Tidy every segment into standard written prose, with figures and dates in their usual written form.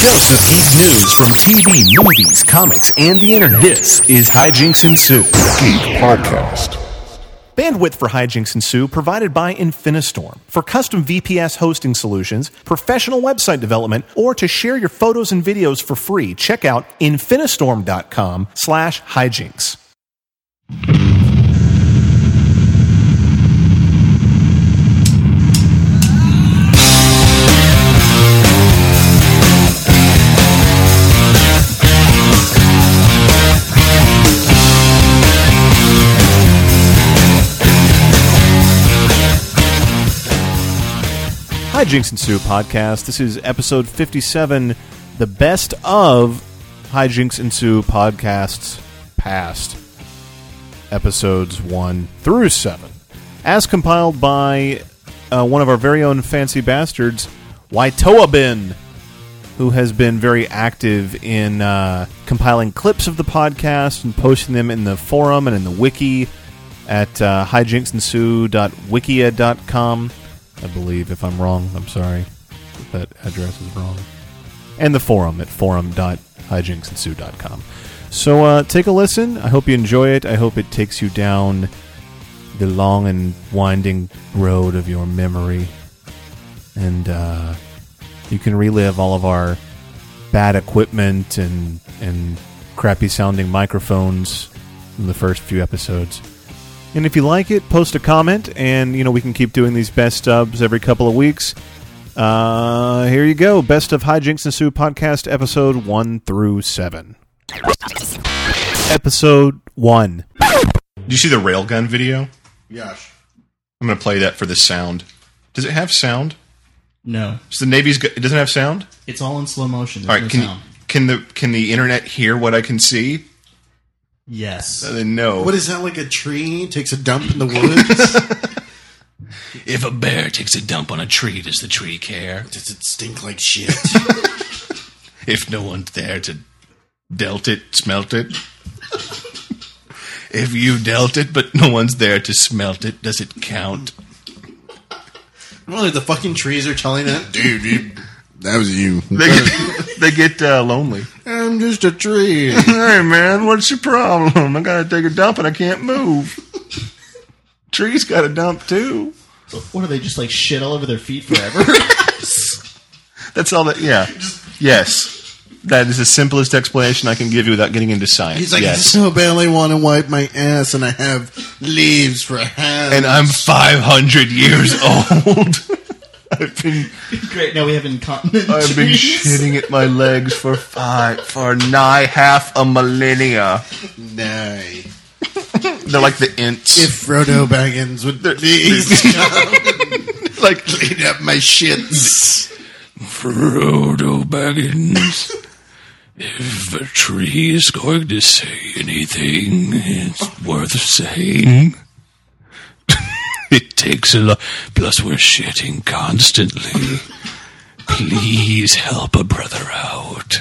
dose of geek news from TV, movies, comics, and the internet. This is Hijinks and Sue Geek Podcast. Bandwidth for Hijinks and Sue provided by Infinistorm. For custom VPS hosting solutions, professional website development, or to share your photos and videos for free, check out infinistorm.com/hijinks. Hijinks and Sue podcast. This is episode 57, the best of Hijinks and Sue podcasts past, episodes 1 through 7, as compiled by one of our very own fancy bastards, Waitoabin, who has been very active in compiling clips of the podcast and posting them in the forum and in the wiki at hijinksandSue.wikia.com. I believe. If I'm wrong, I'm sorry if that address is wrong. And the forum at forum.hijinksandSue.com. So take a listen. I hope you enjoy it. I hope it takes you down the long and winding road of your memory. And you can relive all of our bad equipment and crappy sounding microphones in the first few episodes. And if you like it, post a comment, and we can keep doing these best stubs every couple of weeks. Here you go, Best of Hijinks and Sue podcast, episode 1 through 7. Episode 1. Did you see the railgun video? Yes. I'm going to play that for the sound. Does it have sound? No. So the Navy's it doesn't have sound? It's all in slow motion. All right, sound. Can the internet hear what I can see? Yes. No. What is that, like a tree takes a dump in the woods? If a bear takes a dump on a tree, does the tree care? Does it stink like shit? If no one's there to dealt it, smelt it? If you dealt it, but no one's there to smelt it, does it count? Well, the fucking trees are telling it, dude, that was you. They get lonely. I'm just a tree. Hey, man, what's your problem? I gotta take a dump and I can't move. Trees got a dump, too. So what, are they just like shit all over their feet forever? That's all that, yeah. Yes. That is the simplest explanation I can give you without getting into science. He's like, yes. I so badly want to wipe my ass, and I have leaves for hands. And I'm 500 years old. I've been great. Now we have incontinent. I've been shitting at my legs for nigh half a millennia. Nay. They're like the Ints. If Frodo Baggins would please like clean up my shits. Frodo Baggins. If a tree is going to say anything, it's worth saying. It takes a lot. Plus, we're shitting constantly. Please help a brother out.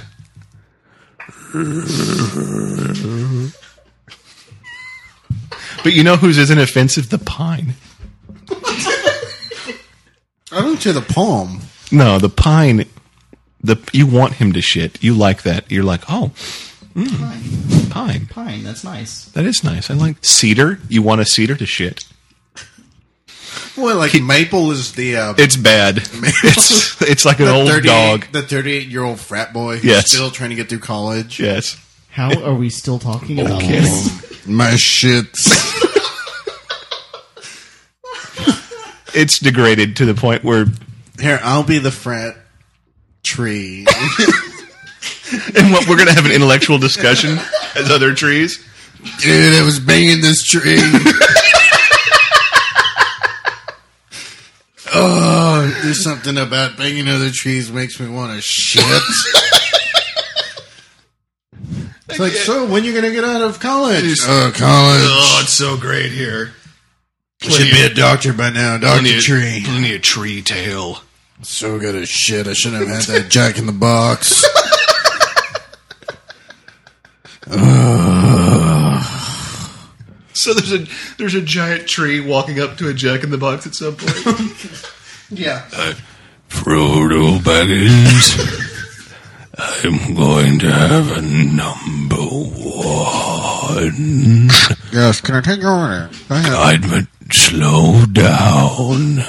But you know whose isn't offensive? The pine. I don't say the palm. No, the pine. You want him to shit. You like that. You're like, oh, pine. Pine, that's nice. That is nice. I like cedar. You want a cedar to shit. Well, like maple is the... it's bad. It's like an old dog. The 38-year-old frat boy who's Yes. still trying to get through college. Yes. How are we still talking about Okay. this? My shits. It's degraded to the point where... Here, I'll be the frat tree. And what, we're going to have an intellectual discussion as other trees? Dude, I was banging this tree. Oh, there's something about banging other trees makes me want to shit. It's like, so when you going to get out of college? College. Oh, it's so great here. I should be a doctor by now. Dr. Tree. Plenty of tree tail. So good as shit. I shouldn't have had that Jack in the Box. So there's a giant tree walking up to a Jack in the Box at some point. Yeah. Frodo Baggins, I'm going to have a number one. Yes, can I take your order? Go ahead. I'd slow down.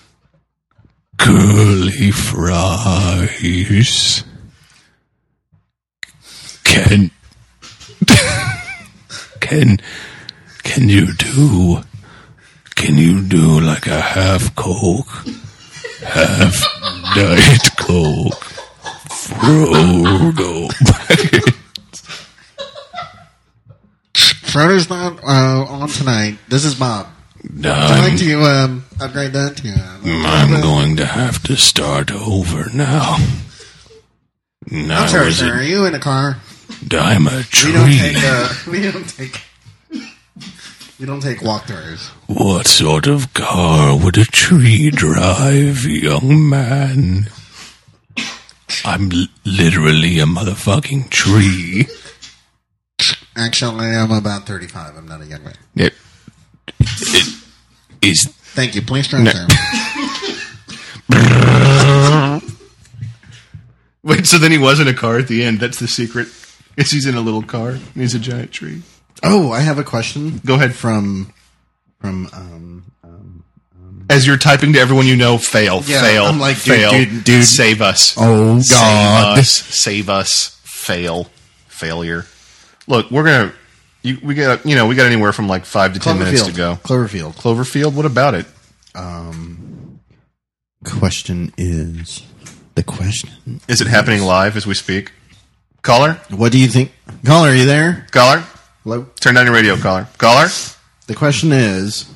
Curly fries. Can you do like a half Coke, half Diet Coke, Frodo? Frodo's not on tonight. This is Bob. Would you like to upgrade that to I'm going to have to start over now. I'm sorry, sir. Are you in a car? I'm a tree. We don't take walk-throughs. What sort of car would a tree drive, young man? I'm literally a motherfucking tree. Actually, I'm about 35. I'm not a young man. It is. Thank you. Please transfer. Wait, so then he was in a car at the end. That's the secret. Is he's in a little car and he's a giant tree. Oh, I have a question. Go ahead. From as you're typing to everyone you know, fail. I'm like, fail, dude. Save us. Oh, God. Save us. Fail. Failure. Look, we got anywhere from like 5 to 10 minutes to go. Cloverfield. What about it? The question is it happening live as we speak? Caller? What do you think? Caller, are you there? Caller? Hello? Turn down your radio, caller. Caller? The question is,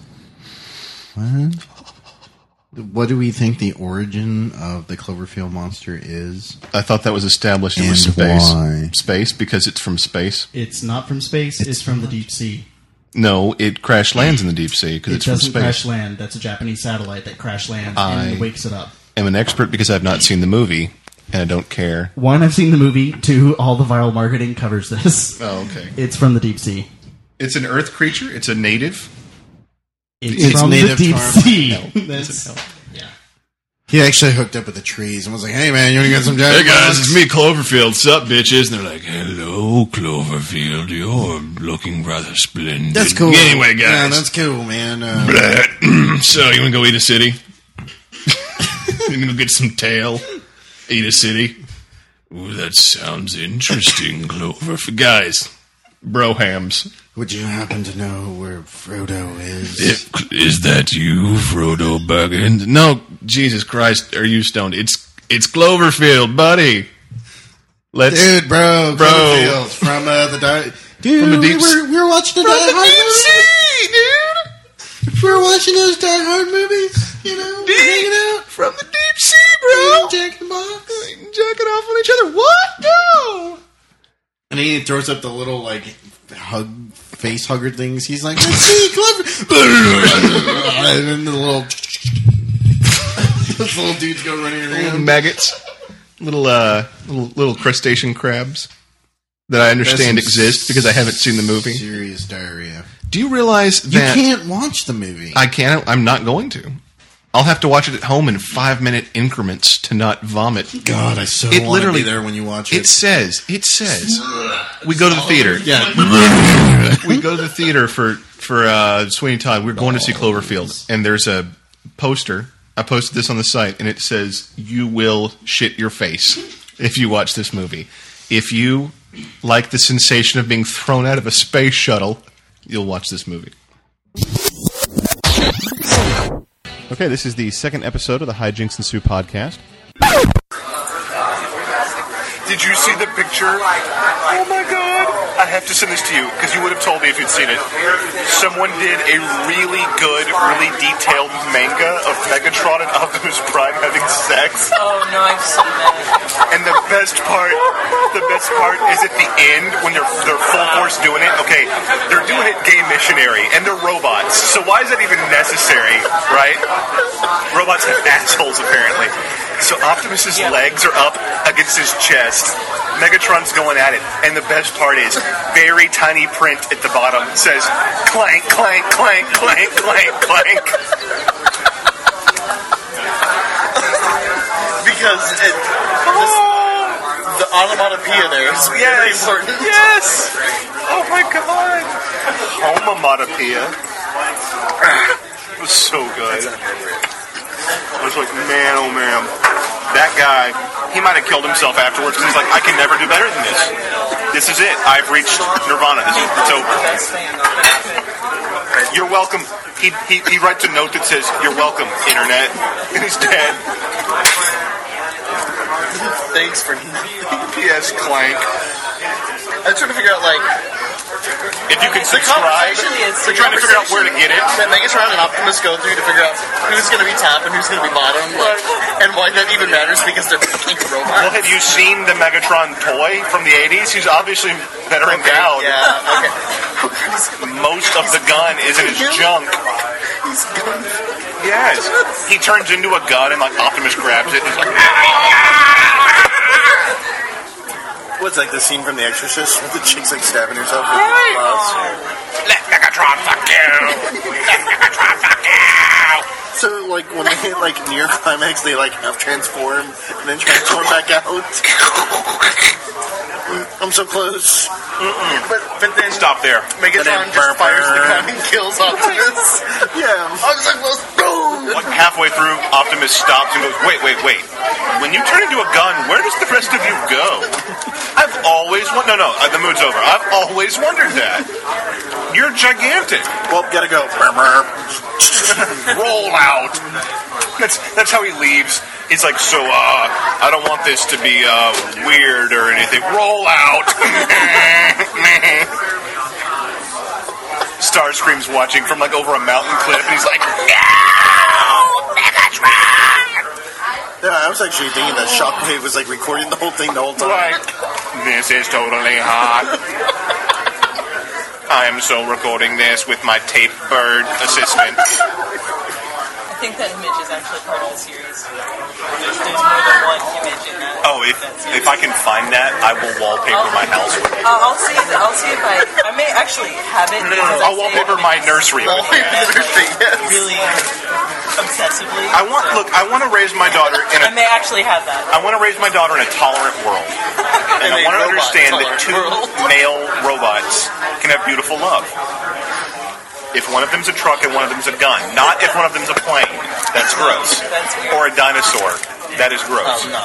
what do we think the origin of the Cloverfield monster is? I thought that was established. It was space. Why? Space, because it's from space. It's not from space. It's from the deep sea. No, it crash lands in the deep sea because it's from space. It doesn't crash land. That's a Japanese satellite that crash lands and wakes it up. I'm an expert because I've not seen the movie, and I don't care. 1, I've seen the movie. 2, all the viral marketing covers this. Oh, okay. It's from the deep sea. It's an Earth creature. It's a native. It's from the deep sea. Yeah. He actually hooked up with the trees and was like, "Hey man, you want to get some giant?" Hey guys, it's me, Cloverfield. Sup, bitches? And they're like, "Hello, Cloverfield. You're looking rather splendid." That's cool. Anyway, guys, yeah, that's cool, man. So you want to go eat a city? You gonna get some tail? Eat a city? Ooh, that sounds interesting, Cloverfield. Guys, brohams. Would you happen to know where Frodo is? Is that you, Frodo Baggins? No, Jesus Christ, are you stoned? It's Cloverfield, buddy. Cloverfield from the dude. From the deep we were watching the Die Hard movies, dude. We were watching those Die Hard movies, hanging out from the deep sea, bro. Jack in the Box, jacking off on each other. What? No. And he throws up the little face hugger things. He's like, "Let's see, Clover." And then those little dudes go running around. Little maggots, little crustacean crabs that I understand exist because I haven't seen the movie. Serious diarrhea. Do you realize that you can't watch the movie? I can't. I'm not going to. I'll have to watch it at home in 5-minute increments to not vomit. God, I so want to be there when you watch it. It says, we go to the theater. Yeah. We go to the theater for Sweeney Todd. We're going to see Cloverfield. And there's a poster. I posted this on the site, and it says, "You will shit your face if you watch this movie. If you like the sensation of being thrown out of a space shuttle, you'll watch this movie." Okay, this is the second episode of the Hijinks and Sue podcast. Did you see the picture? Oh my god! I have to send this to you because you would have told me if you'd seen it. Someone did a really good, really detailed manga of Megatron and Optimus Prime having sex. Oh no, I've seen that. And the best part is at the end when they're full force doing it. Okay, they're doing it gay missionary and they're robots. So why is that even necessary, right? Robots have assholes apparently. So Optimus's legs are up against his chest. Megatron's going at it, and the best part is very tiny print at the bottom says clank, clank, clank, clank, clank, clank. Because the onomatopoeia there is very important. Yes! Oh my god! Onomatopoeia. It was so good. I was like, man, oh man. That guy, he might have killed himself afterwards because he's like, I can never do better than this. This is it. I've reached nirvana. It's over. You're welcome. He writes a note that says, you're welcome, internet. And he's dead. Thanks for P.S. Clank. I'm trying to figure out, like, if you can subscribe, we're trying to figure out where to get it. That Megatron and Optimus go through to figure out who's going to be top and who's going to be bottom, and why that even matters because they're fucking robots. Well, have you seen the Megatron toy from the 80s? He's obviously better endowed. Yeah, okay. Most of the gun is in his junk. He's gun. Yes. He turns into a gun and, like, Optimus grabs it and he's like, What's like the scene from The Exorcist where the chick's like stabbing herself with the gloves? let Megatron fuck you! Let Megatron fuck you! So like when they hit like near climax, they like half transform and then transform back out. I'm so close. But then stop there. Megatron just fires the gun and kills Optimus. Yeah. I'm so close. Boom! Like halfway through, Optimus stops and goes, wait. When you turn into a gun, where does the rest of you go? I've always the mood's over. I've always wondered that. You're gigantic. Well, gotta go. Roll out. That's how he leaves. He's like, so, I don't want this to be, weird or anything. Roll out. Starscream's watching from, like, over a mountain cliff, and he's like, no! Megatron! Yeah, I was actually thinking that Shockwave was, like, recording the whole thing the whole time. Like, this is totally hot. I am so recording this with my tape bird assistant. I think that image is actually part of the series. There's more than one image in that. Oh, if I can find that, I will wallpaper my house with it. I'll see if I may actually have it. I'll wallpaper my nursery with it. Really obsessively. I want to raise my daughter in I may actually have that. I want to raise my daughter in a tolerant world. And I want to understand that two male robots can have beautiful love. If one of them's a truck and one of them's a gun. Not if one of them's a plane. That's gross. Or a dinosaur. That is gross. No.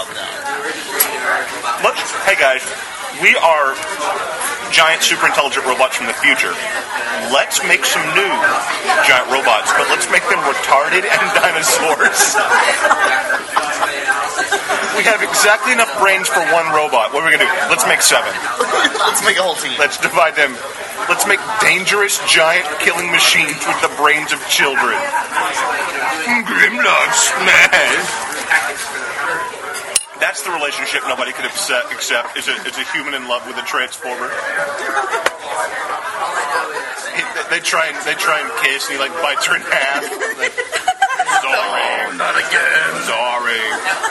Hey guys, we are giant super intelligent robots from the future. Let's make some new giant robots, but let's make them retarded and dinosaurs. We have exactly enough brains for one robot. What are we going to do? Let's make 7. Let's make a whole team. Let's divide them. Let's make dangerous, giant killing machines with the brains of children. Grimlock smash. That's the relationship nobody could accept is a human in love with a transformer. They try and kiss, and he like bites her in half. Like, sorry, not again. Sorry.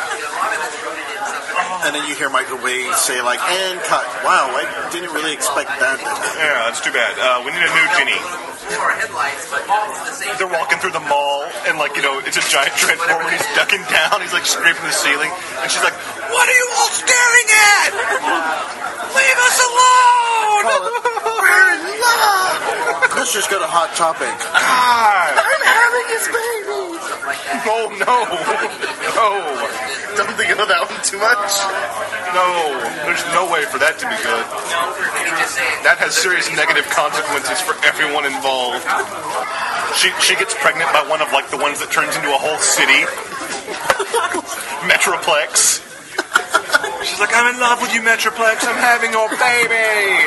And then you hear Michael Bay say like, and cut. Wow, I didn't really expect that. Yeah, that's too bad. We need a new Ginny. They're walking through the mall, and like, you know, it's a giant transformer, and he's ducking down, he's like scraping the ceiling, and she's like, what are you all staring at? Leave us alone! We're in love! Let's just go to Hot Topic. God! I'm having his baby! Oh, no! No! Don't think about that one too much. No, there's no way for that to be good. That has serious negative consequences for everyone involved. She gets pregnant by one of like the ones that turns into a whole city. Metroplex. She's like, I'm in love with you, Metroplex. I'm having your baby.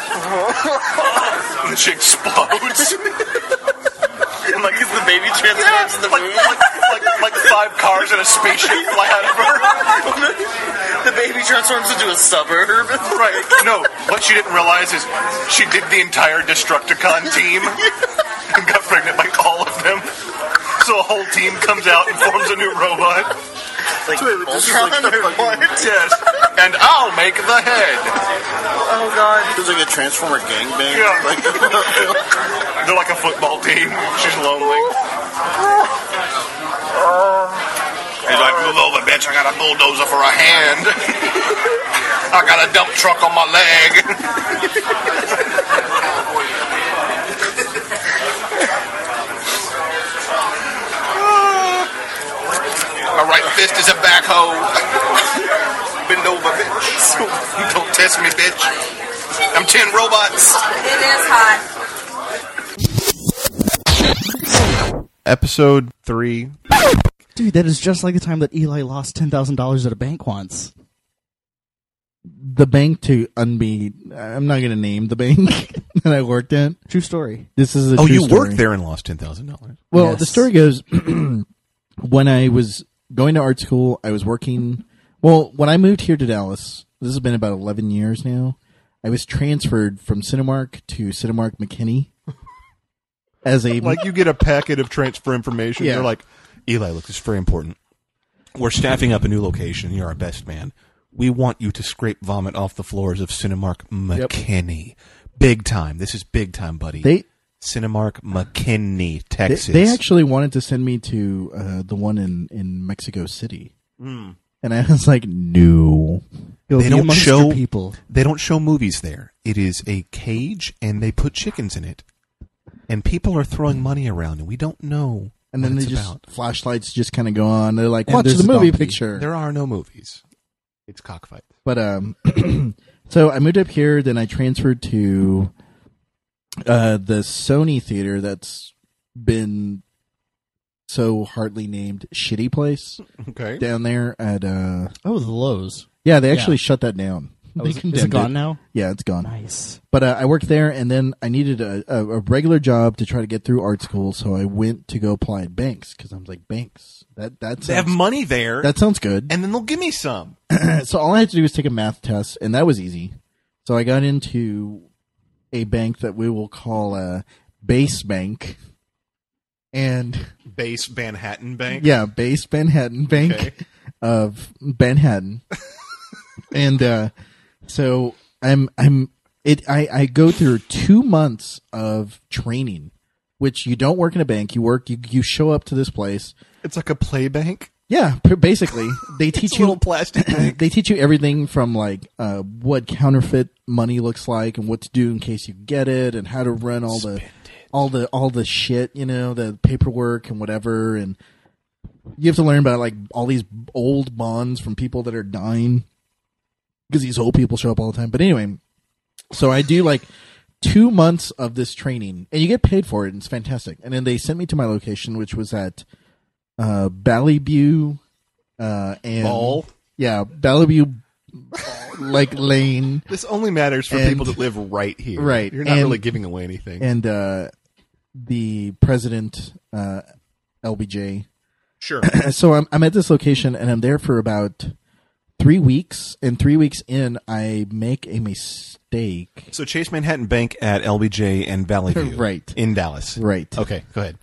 And then she explodes. And like, is the baby transforms in the moon? Like 5 cars and a spaceship fly out of her. The baby transforms into a suburb. Right. No, what she didn't realize is she did the entire Destructicon team and got pregnant by all of them. So a whole team comes out and forms a new robot. Like, this is like the fucking... Yes. And I'll make the head. Oh, God. It's like a Transformer gangbang. Yeah. Like, they're like a football team. She's lonely. He's like, move over, bitch. I got a bulldozer for a hand. I got a dump truck on my leg. My right fist is a backhoe. Bend over, bitch. Don't test me, bitch. I'm 10 robots. It is hot. Episode 3. Dude, that is just like the time that Eli lost $10,000 at a bank once. The bank to unbe. I'm not going to name the bank that I worked at. True story. This is a Oh, true you story. worked there and lost $10,000. Well, Yes. the story goes, when I was going to art school, I was working. Well, when I moved here to Dallas, this has been about 11 years now, I was transferred from Cinemark to Cinemark McKinney as a... Like you get a packet of transfer information. Yeah. You're like, Eli, look, this is very important. We're staffing up a new location. You're our best man. We want you to scrape vomit off the floors of Cinemark McKinney. Big time. This is big time, buddy. Cinemark McKinney, Texas. They actually wanted to send me to the one in Mexico City. And I was like, no. They don't show people. They don't show movies there. It is a cage, and they put chickens in it. And people are throwing money around, and we don't know And then what they it's just, about. flashlights just kind of go on. They're like, And watch there's the a movie donkey. picture. There are no movies. It's cockfight. But so I moved up here, then I transferred to the Sony theater that's been so hardly named Shitty Place Okay. down there at Oh, the Lowe's. yeah, they actually Yeah. shut that down. Oh, They is it condemned gone now? Yeah, it's gone. Nice. But I worked there, and then I needed a regular job to try to get through art school, so I went to go apply at banks because I was like, banks. That They have sounds, money there, that sounds good. and then they'll give me some. So all I had to do was take a math test, and that was easy. So I got into a bank that we will call Base Bank, and Base Manhattan Bank. yeah, Base Manhattan Bank Okay. of Manhattan, and so I go through 2 months of training, which you don't work in a bank. You show up to this place. It's like a play bank. Yeah, basically they It's teach a you little plastic bank. they teach you everything from like what counterfeit money looks like and what to do in case you get it, and how to run all the shit, you know, the paperwork and whatever, and you have to learn about like all these old bonds from people that are dying because these old people show up all the time. But anyway, so I do like 2 months of this training, and you get paid for it, and it's fantastic. And then they sent me to my location, which was at Valley and Ball. yeah, Valley like Lane, This only matters for And- people that live right here. Right. You're not And- really giving away anything. and the president LBJ. Sure. So I'm at this location, and I'm there for about 3 weeks. And 3 weeks in, I make a mistake. So Chase Manhattan Bank at LBJ and Valley View. Right. In Dallas. Right. Okay, go ahead.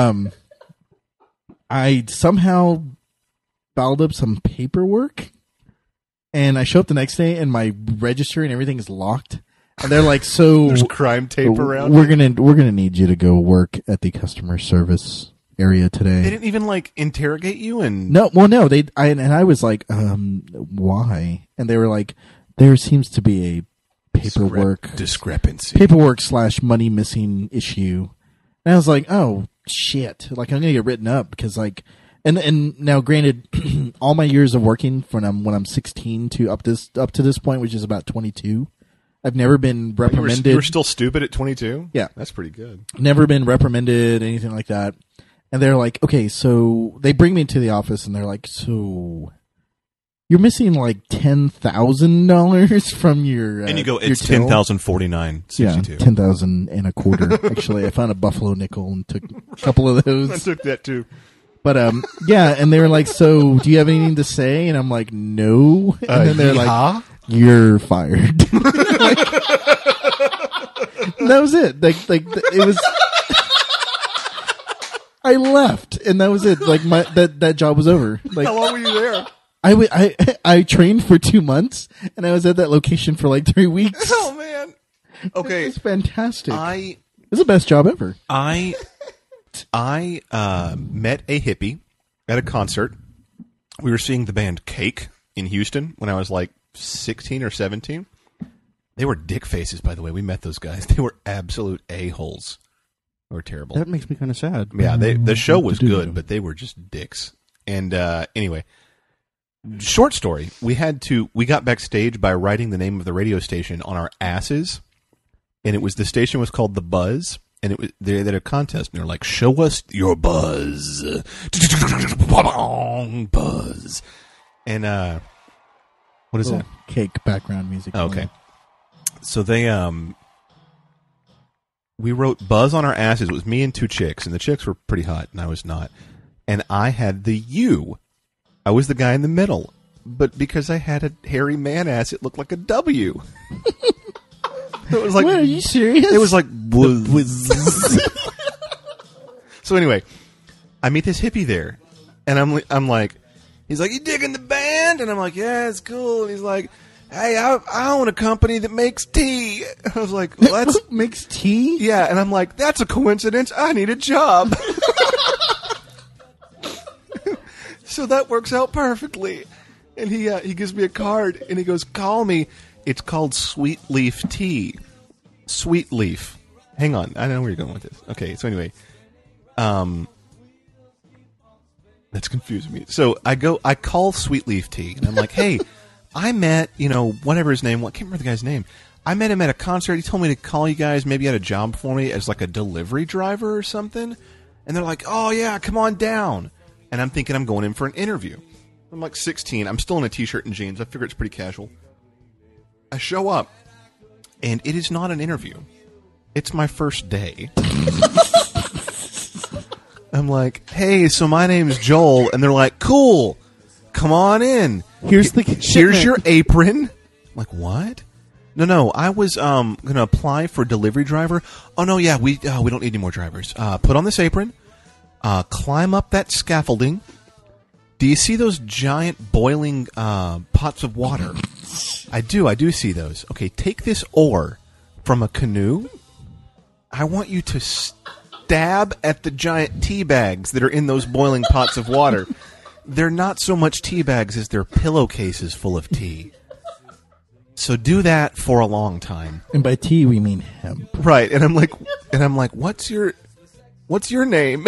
I somehow fouled up some paperwork, and I show up the next day, and my register and everything is locked. And they're like, "So There's crime tape around. we're gonna need you to go work at the customer service area today." They didn't even like interrogate you and No, well, no, I was like, why? And they were like, there seems to be a paperwork discrepancy. / money missing issue. And I was like, oh shit! Like I'm gonna get written up because like, and now granted, all my years of working from when I'm 16 to up to this point, which is about 22, I've never been reprimanded. You were still stupid at 22? Yeah. That's pretty good. Never been reprimanded, anything like that. And they're like, okay, so they bring me into the office and they're like, so you're missing like $10,000 from your And you go, your it's till?" 10,049.62. Yeah, 10,000 and a quarter. Actually, I found a buffalo nickel and took a couple of I those. took that too. But yeah, and they were like, so do you have anything to say? And I'm like, no. And then they're like, you're fired. Like, that was it. Like it was. I left, and that was it. Like that job was over. Like How long were you there? I trained for 2 months, and I was at that location for like 3 weeks. Oh man. Okay. It's fantastic. I It's the best job ever. met a hippie at a concert. We were seeing the band Cake in Houston when I was like 16 or 17. They were dick faces, by the way. We met those guys. They were absolute a-holes. They were terrible. That makes me kind of sad. Yeah, the show was good, but they were just dicks. And anyway, short story. We got backstage by writing the name of the radio station on our asses, and the station was called The Buzz, and they had a contest, and they're like, "Show us your buzz, buzz." And what is that? Cake background music. Oh, okay, so they we wrote "Buzz" on our asses. It was me and two chicks, and the chicks were pretty hot, and I was not. And I had the U. I was the guy in the middle. But because I had a hairy man ass, it looked like a W. It was like, what, are you serious? It was like, So anyway, I meet this hippie there. And I'm like, he's like, "You digging the band?" And I'm like, "Yeah, it's cool." And he's like, "Hey, I own a company that makes tea." I was like, "Well, that's..." Makes tea? Yeah, and I'm like, "That's a coincidence. I need a job." So that works out perfectly. And he gives me a card, and he goes, "Call me. It's called Sweet Leaf Tea." Sweet Leaf. Hang on. I know where you're going with this. Okay, so anyway. That's confusing me. So I call Sweet Leaf Tea, and I'm like, "Hey, I met, whatever his name was. I can't remember the guy's name. I met him at a concert. He told me to call you guys. Maybe you had a job for me as like a delivery driver or something." And they're like, "Oh, yeah, come on down." And I'm thinking I'm going in for an interview. I'm like 16. I'm still in a t-shirt and jeans. I figure it's pretty casual. I show up, and it is not an interview. It's my first day. I'm like, "Hey, so my name's Joel." And they're like, "Cool. Come on in. Here's your apron." I'm like, "What?" No. I was going to apply for delivery driver. "Oh, no, yeah, we don't need any more drivers. Put on this apron. Climb up that scaffolding. Do you see those giant boiling pots of water?" I do see those. "Okay, take this oar from a canoe. I want you to stab at the giant tea bags that are in those boiling pots of water. They're not so much tea bags as they're pillowcases full of tea. So do that for a long time." And by tea, we mean hemp. Right. And I'm like, what's your name?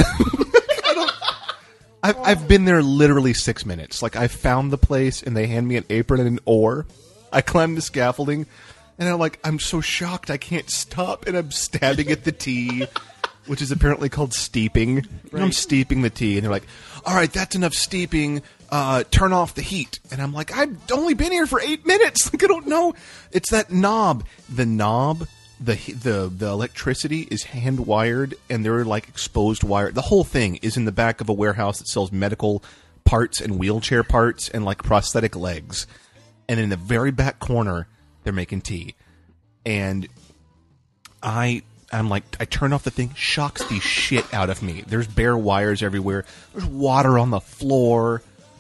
I've been there literally 6 minutes. Like, I found the place, and they hand me an apron and an oar. I climb the scaffolding, and I'm so shocked I can't stop, and I'm stabbing at the tea, which is apparently called steeping. Right. And I'm steeping the tea, and they're like, "All right, that's enough steeping. Turn off the heat." And I'm like, "I've only been here for 8 minutes. Like, I don't know." It's that knob. The knob, the electricity is hand wired, and they're like exposed wire. The whole thing is in the back of a warehouse that sells medical parts and wheelchair parts and like prosthetic legs. And in the very back corner, they're making tea. And I'm like, I turn off the thing, shocks the shit out of me. There's bare wires everywhere. There's water on the floor.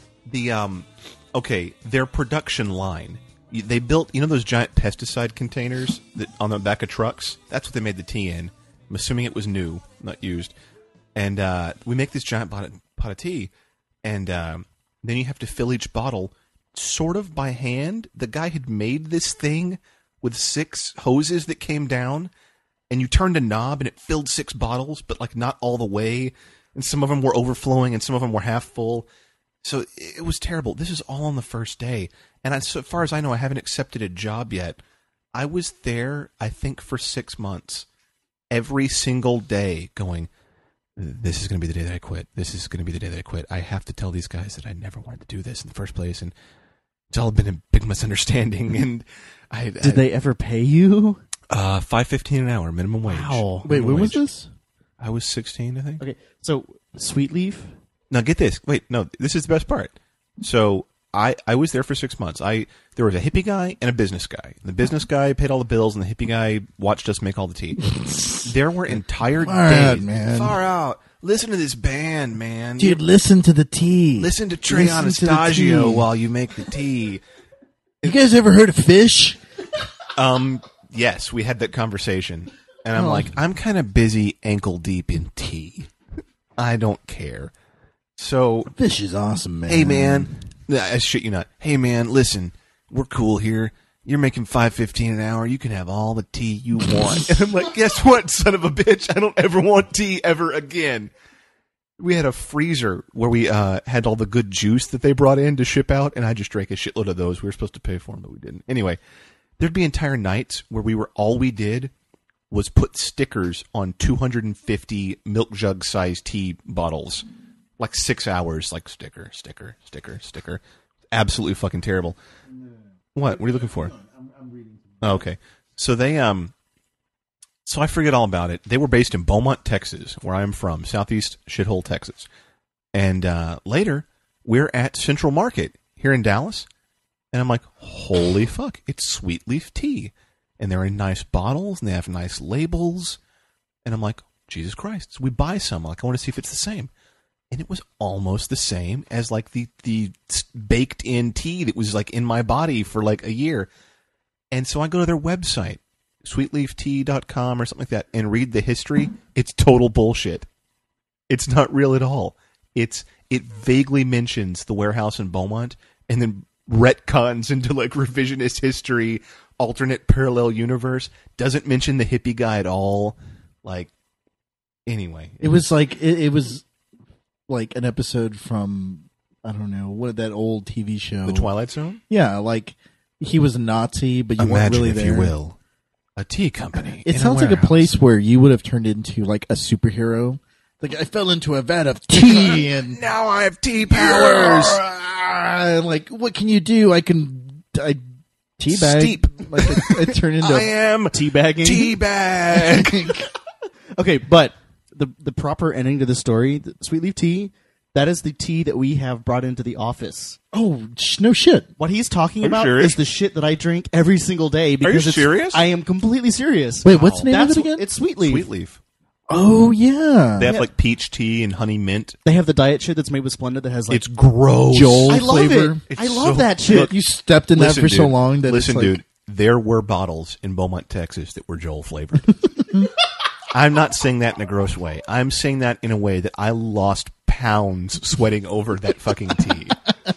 Their production line. They built, those giant pesticide containers that on the back of trucks? That's what they made the tea in. I'm assuming it was new, not used. And we make this giant pot of tea, and then you have to fill each bottle sort of by hand. The guy had made this thing with 6 hoses that came down, and you turned a knob, and it filled 6 bottles, but like not all the way. And some of them were overflowing, and some of them were half full. So it was terrible. This is all on the first day. And so far as I know, I haven't accepted a job yet. I was there, I think, for 6 months. Every single day going, "This is going to be the day that I quit. This is going to be the day that I quit. I have to tell these guys that I never wanted to do this in the first place." And it's all been a big misunderstanding. And Did they ever pay you? $5.15 an hour, minimum wage. Wow. Wait, when was this? I was 16, I think. Okay, so Sweet Leaf? Now get this. Wait, no, this is the best part. So I was there for 6 months. There was a hippie guy and a business guy. The business guy paid all the bills, and the hippie guy watched us make all the tea. There were entire days. Man. Far out. Listen to this band, man. Dude, listen to the tea. Listen to Trey Anastasio while you make the tea. You guys ever heard of Fish? Yes, we had that conversation. And I'm like, I'm kind of busy ankle deep in tea. I don't care. So Fish is awesome, man. Hey, man. I shit you not. Hey, man, listen. we're cool here. You're making $5.15 an hour. You can have all the tea you want. And I'm like, guess what, son of a bitch? I don't ever want tea ever again. We had a freezer where we had all the good juice that they brought in to ship out, and I just drank a shitload of those. We were supposed to pay for them, but we didn't. Anyway, there'd be entire nights where all we did was put stickers on 250 milk jug sized tea bottles. Like 6 hours, like sticker. Absolutely fucking terrible. What? What are you looking for? I'm reading. Oh, okay. So they so I forget all about it. They were based in Beaumont, Texas, where I'm from, southeast shithole Texas. And later, we're at Central Market here in Dallas, and I'm like, holy fuck, it's Sweet Leaf tea. And they're in nice bottles, and they have nice labels. And I'm like, Jesus Christ. So we buy some. Like, I want to see if it's the same. And it was almost the same as like the baked in tea that was like in my body for like a year. And so I go to their website, sweetleaftea.com or something like that, and read the history. It's total bullshit. It's not real at all. It vaguely mentions the warehouse in Beaumont and then retcons into like revisionist history, alternate parallel universe. Doesn't mention the hippie guy at all. Like, anyway. It was like it was like an episode from, I don't know, what, that old TV show. The Twilight Zone? Yeah, like he was a Nazi, but you weren't really there. If you will, a tea company. It sounds like a place where you would have turned into like a superhero. Like, I fell into a vat of tea and now I have tea powers. Like, what can you do? I teabag. Steep. Like I turn into I am teabagging. teabag. Okay, but the proper ending to the story, the Sweet Leaf tea, that is the tea that we have brought into the office. Oh, no shit. What he's talking Are you about serious? is the shit that I drink every single day. Because you serious? I am completely serious. Wait, what's the name of it again? It's Sweet Leaf. Sweet Leaf. Oh, yeah. They have like peach tea and honey mint. They have the diet shit that's made with Splenda that has like It's gross. Joel I love flavor. it. It's I love so- that shit. Look, You stepped in that for so dude, long that listen, it's like, dude. There were bottles in Beaumont, Texas that were Joel flavored. I'm not saying that in a gross way. I'm saying that in a way that I lost pounds sweating over that fucking tea.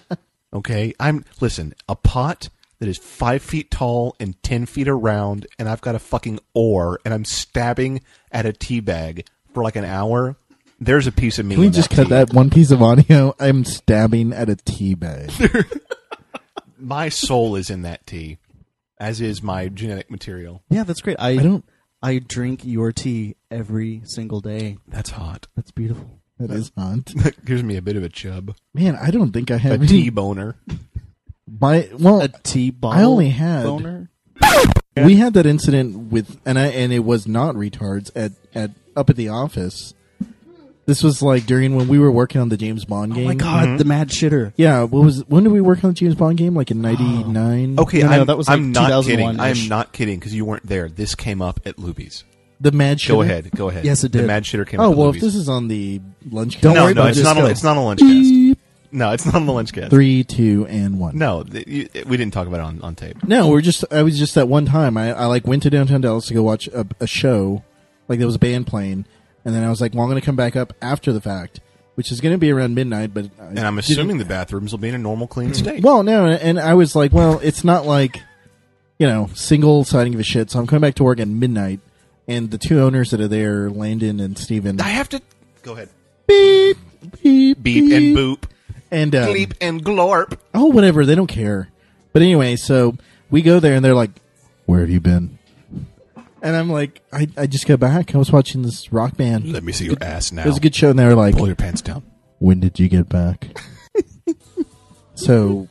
Okay? Listen, a pot that is 5 feet tall and 10 feet around, and I've got a fucking oar, and I'm stabbing at a tea bag for like an hour. There's a piece of me. Can we in just that cut tea. that one piece of audio? I'm stabbing at a tea bag. My soul is in that tea, as is my genetic material. Yeah, that's great. I drink your tea every single day. That's hot. That's beautiful. That is hot. That gives me a bit of a chub. Man, I don't think I A have tea boner. A tea bottle. I only had boner. We had that incident with, and it was not retards at up at the office. This was like during when we were working on the James Bond game. Oh my god, the mad shitter. Yeah, when did we work on the James Bond game? Like in '99. Okay, No, I'm, that was like I'm not kidding. 2001-ish. I'm not kidding because you weren't there. This came up at Luby's. The mad shitter. Go ahead. Yes, it The did. mad shitter came Oh up well, at if Luby's. this is on the lunch. Don't no, worry no, about it's it, not. just go. It's not on lunch cast. Beep. No, it's not on the lunch cast. 3, 2, and 1. No, we didn't talk about it on tape. No, I was just that one time. I like went to downtown Dallas to go watch a show. Like there was a band playing, and then I was like, well, I'm going to come back up after the fact, which is going to be around midnight. But And I'm assuming the bathrooms will be in a normal, clean state. Well, no, and I was like, well, it's not like, single siding of a shit. So I'm coming back to work at midnight, and the two owners that are there, Landon and Steven, I have to go ahead. beep, beep, Beep and boop, and bleep and glorp. oh, whatever, they don't care. But anyway, so we go there, and they're like, "Where have you been?" And I'm like, I just got back. I was watching this rock band. Let me see your ass now. It was a good show, and they were like, Pull your pants down. when did you get back? So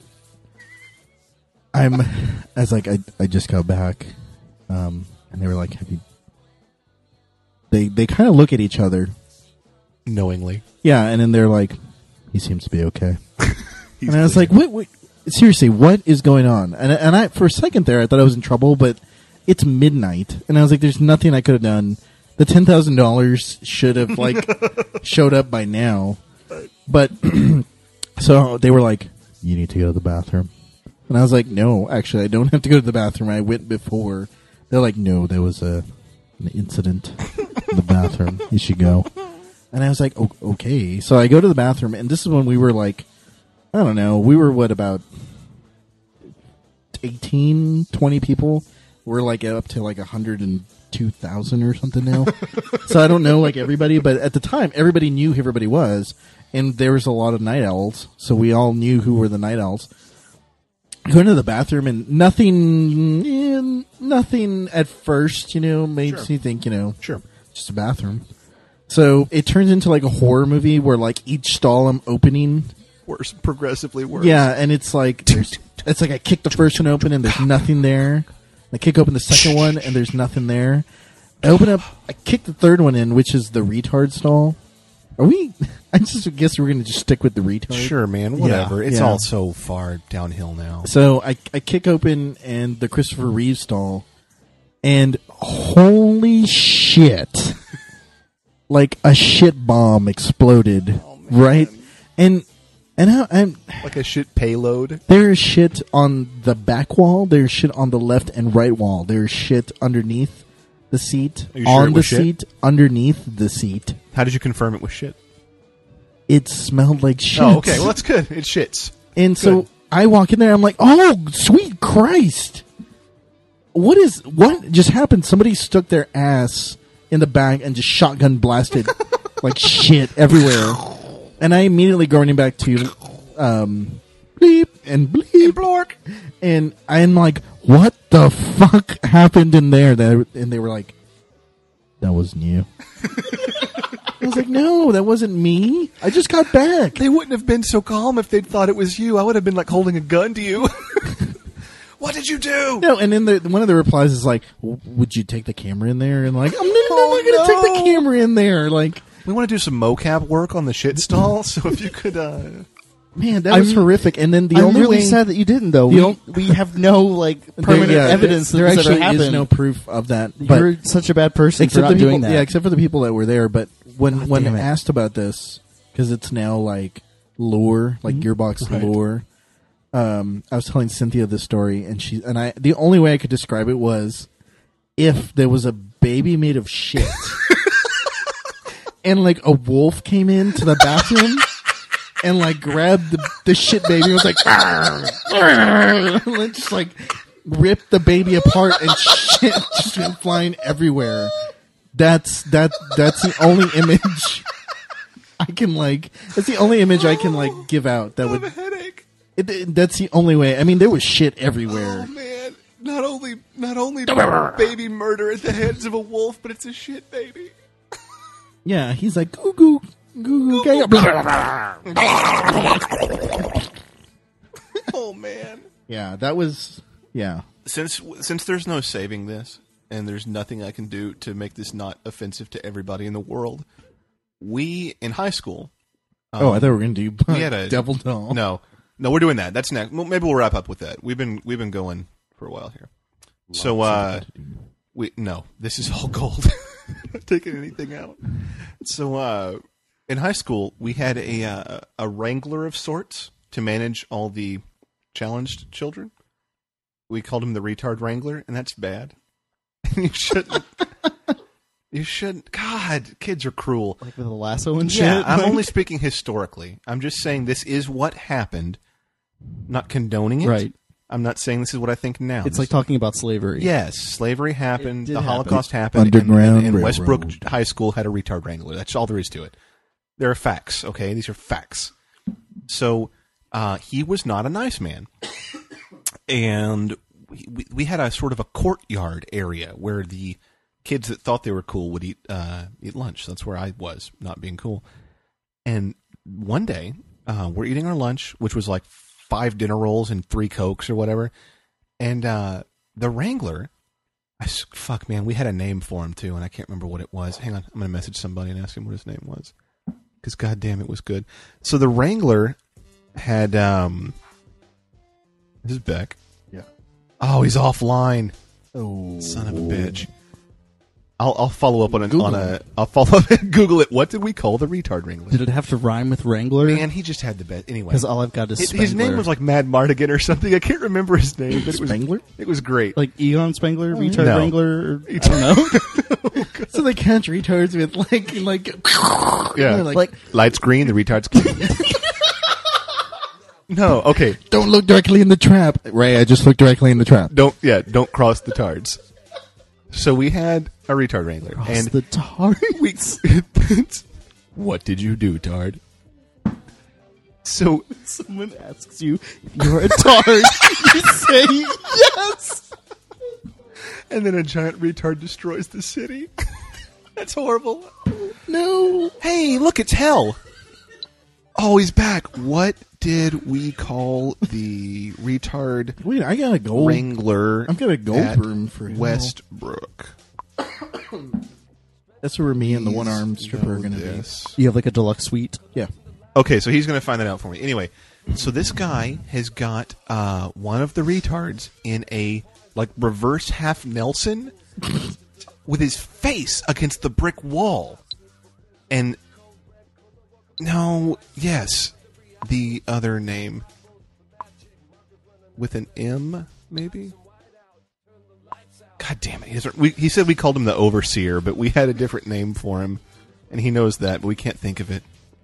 I was like, I just got back. And they were like, have you? They kind of look at each other. Knowingly. Yeah. And then they're like, he seems to be okay. And I was like, what, seriously, what is going on? And I, for a second there, I thought I was in trouble, but it's midnight. And I was like, there's nothing I could have done. The $10,000 should have like showed up by now. But so they were like, you need to go to the bathroom. And I was like, no, actually, I don't have to go to the bathroom. I went before. They're like, no, there was an incident in the bathroom. You should go. And I was like, okay. So I go to the bathroom, and this is when we were like, I don't know, we were what, about 18, 20 people. We're like up to like 102,000 or something now. So I don't know like everybody, but at the time everybody knew who everybody was, and there was a lot of night owls, so we all knew who were the night owls. Going to the bathroom and nothing at first, made me think, Sure. just a bathroom. So it turns into like a horror movie where like each stall I'm opening. Worse, progressively worse. Yeah, and it's like I kick the first one open and there's nothing there. I kick open the second one and there's nothing there. I kick the third one in, which is the retard stall. I just guess we're going to just stick with the retard. Sure, man. Whatever. Yeah, It's yeah. all so far downhill now. So I kick open and the Christopher Reeve stall, and holy shit. Like a shit bomb exploded, right? And I'm Like a shit payload. there's shit on the back wall, there's shit on the left and right wall, there's shit underneath the seat, Are you sure on it the was shit? seat, underneath the seat. How did you confirm it was shit? It smelled like shit. Oh, okay. Well, that's good. It shits. And so I walk in there, I'm like, oh, sweet Christ. What just happened? Somebody stuck their ass in the bag and just shotgun blasted like shit everywhere. And I immediately go running back to bleep and bleep. Blork. And I'm like, what the fuck happened in there? And they were like, that wasn't you. I was like, no, that wasn't me. I just got back. They wouldn't have been so calm if they'd thought it was you. I would have been like holding a gun to you. What did you do? No, and then one of the replies is like, would you take the camera in there? And like, I'm not going to take the camera in there. Like, We want to do some mocap work on the shit stall, so if you could... man, that was horrific. And then the I'm only really way... sad that you didn't, though. We have no like permanent evidence that there this actually ever happened. is no proof of that. But You're such a bad person for except not the people, doing that. yeah, except for the people that were there. But when damn it. asked about this, because it's now like lore, like Gearbox lore, I was telling Cynthia this story, and the only way I could describe it was if there was a baby made of shit, and like a wolf came into the bathroom. And like grabbed the shit baby and was like, and just like ripped the baby apart and shit just went flying everywhere. That's the only image I can like. That's the only image I can like give out. That would. I have a headache. That's the only way. I mean, there was shit everywhere. Oh, man. Not only baby murder at the hands of a wolf, but it's a shit baby. Yeah, he's like goo goo goo goo. Oh, man. Yeah, that was Since there's no saving this, and there's nothing I can do to make this not offensive to everybody in the world, we, in high school... I thought we were going to do we had a Devil Doll. No, we're doing that. That's next. Well, maybe we'll wrap up with that. We've been going for a while here. This is all gold. Not taking anything out. So, in high school, we had a wrangler of sorts to manage all the challenged children. We called him the retard wrangler, and that's bad. You shouldn't. You shouldn't. God, kids are cruel. Like with a lasso and shit. Yeah, I'm only speaking historically. I'm just saying this is what happened. Not condoning it. Right. I'm not saying this is what I think now. It's like talking about slavery. Yes, slavery happened. It did The happen. Holocaust happened. Underground and Westbrook Railroad. High School had a retard wrangler. That's all there is to it. There are facts, okay? These are facts. So he was not a nice man. And we had a sort of a courtyard area where the kids that thought they were cool would eat lunch. That's where I was, not being cool. And one day, we're eating our lunch, which was like 5 dinner rolls and 3 Cokes or whatever. And the Wrangler, fuck, man, we had a name for him too, and I can't remember what it was. Hang on, I'm going to message somebody and ask him what his name was. Because goddamn, it was good. So the Wrangler had, this is Beck. Yeah. Oh, he's offline. Oh, Son of a bitch. I'll follow up on Google I'll follow up and Google it. What did we call the retard Wrangler? Did it have to rhyme with Wrangler? Man, he just had the best. Anyway, Because all I've got is his name Spengler. was like Mad Mardigan or something. I can't remember his name, but Spengler? it was great. like Egon Spengler, retard No. Wrangler. Or, I don't know. So they catch retards with like Yeah. like Lights green, the retard's green. No, okay. Don't look directly in the trap. Ray, I just looked directly in the trap. Don't cross the tards. So we had a retard wrangler. And the tard. What did you do, Tard? So someone asks you if you're a tard, you say yes. And then a giant retard destroys the city. That's horrible. No. Hey, look, it's hell. Oh, he's back. What did we call the retard Wait, I got a gold wrangler? I've got a gold at broom for hell. Westbrook. That's where me and the one-armed stripper are going to be. You have like a deluxe suite. Yeah. Okay, so he's going to find that out for me. Anyway, so this guy has got one of the retards in a like reverse half Nelson with his face against the brick wall. And the other name with an M, maybe? God damn it. He said we called him the Overseer, but we had a different name for him. And he knows that, but we can't think of it.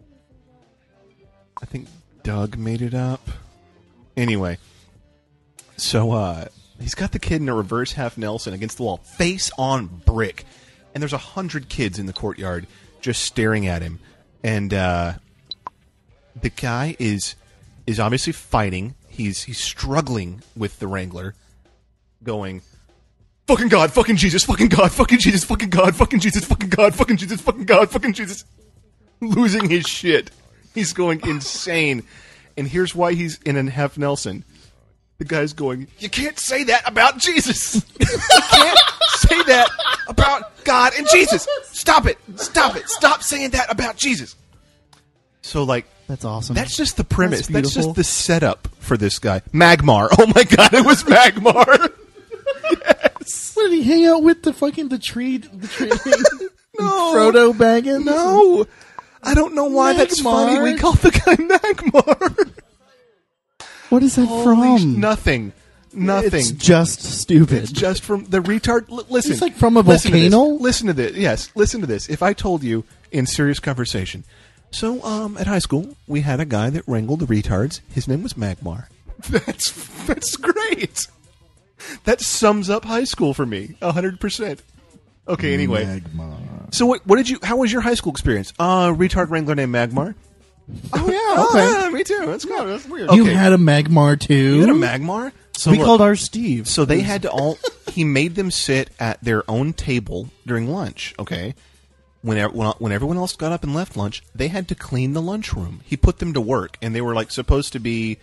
I think Doug made it up. Anyway. So, he's got the kid in a reverse half Nelson against the wall, face on brick. And there's 100 kids in the courtyard just staring at him. And, the guy is obviously fighting. He's struggling with the Wrangler, going, fucking God, fucking Jesus, fucking God, fucking Jesus, fucking God, fucking Jesus, fucking God, fucking Jesus, fucking God, fucking Jesus. Losing his shit. He's going insane. And here's why he's in a half Nelson. The guy's going, you can't say that about Jesus. You can't say that about God and Jesus. Stop it. Stop it. Stop saying that about Jesus. So, like, that's awesome. That's just the premise. That's just the setup for this guy. Magmar. Oh my God, it was Magmar. Yes. What, did he hang out with the tree No. Frodo Baggins? No. I don't know why that's funny. We call the guy Magmar. What is that from? Nothing. It's just stupid. It's just from the retard. Listen. It's like from a volcano? Listen to this. Yes, listen to this. If I told you in serious conversation. So, at high school, we had a guy that wrangled the retards. His name was Magmar. That's great. That sums up high school for me, 100%. Okay, anyway. Magmar. So, what did you? How was your high school experience? Retard wrangler named Magmar. Oh yeah, okay. Yeah, me too. That's good. That's weird. You Okay. had a Magmar too. You had a Magmar. So we called ours Steve. So they had to all. He made them sit at their own table during lunch. Okay. When everyone else got up and left lunch, they had to clean the lunchroom. He put them to work, and they were like supposed to be.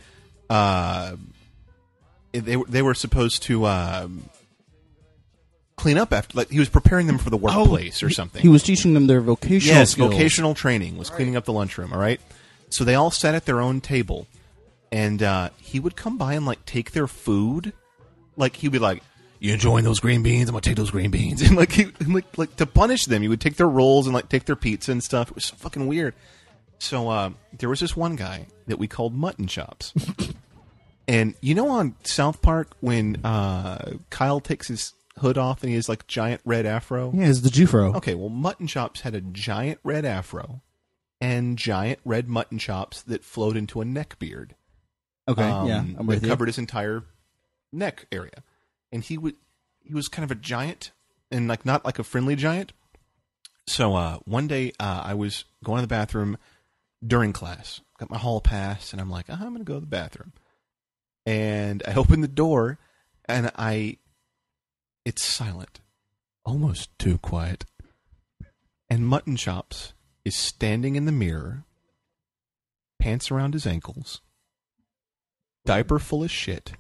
They were supposed to clean up after. Like he was preparing them for the workplace or something. He was teaching them their vocational skills. Vocational training was cleaning up the lunchroom. All right. So they all sat at their own table, and he would come by and like take their food. Like he'd be like, "You enjoying those green beans? I'm gonna take those green beans." And like like to punish them, he would take their rolls and like take their pizza and stuff. It was so fucking weird. So there was this one guy that we called Mutton Chops. And you know on South Park when Kyle takes his hood off and he has like giant red afro? Yeah, it's the Jufro. Okay, well Mutton Chops had a giant red afro and giant red mutton chops that flowed into a neck beard. Okay, yeah, I'm with that you. covered his entire neck area. And he was kind of a giant and like not like a friendly giant. So one day I was going to the bathroom during class. Got my hall pass and I'm like, I'm going to go to the bathroom. And I open the door, and it's silent. Almost too quiet. And Mutton Chops is standing in the mirror, pants around his ankles, diaper full of shit,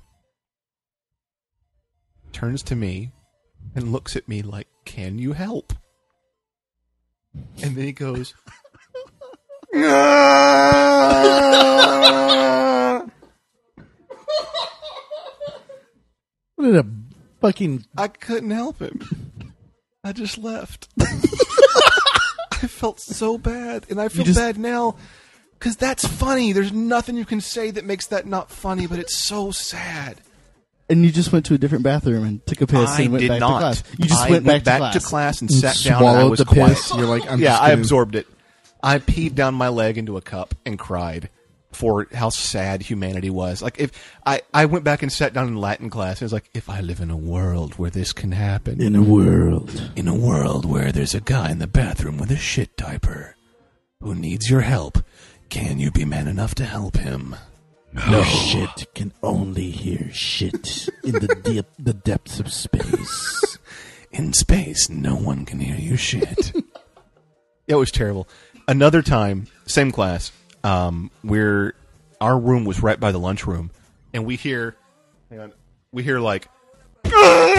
turns to me, and looks at me like, can you help? And then he goes, What a fucking... I couldn't help him. I just left. I felt so bad, and I feel bad now because that's funny. There's nothing you can say that makes that not funny, but it's so sad. And you just went to a different bathroom and took a piss and went back to class. You just went back to class and sat down and I was the quiet. piss. You're like, I absorbed it. I peed down my leg into a cup and cried. for how sad humanity was. Like, if I went back and sat down in Latin class, and it was like, if I live in a world where this can happen. In a world where there's a guy in the bathroom with a shit diaper who needs your help, can you be man enough to help him? No. Shit can only hear shit in the depths of space. In space, no one can hear you shit. It was terrible. Another time, same class, where our room was right by the lunchroom, and we hear like, and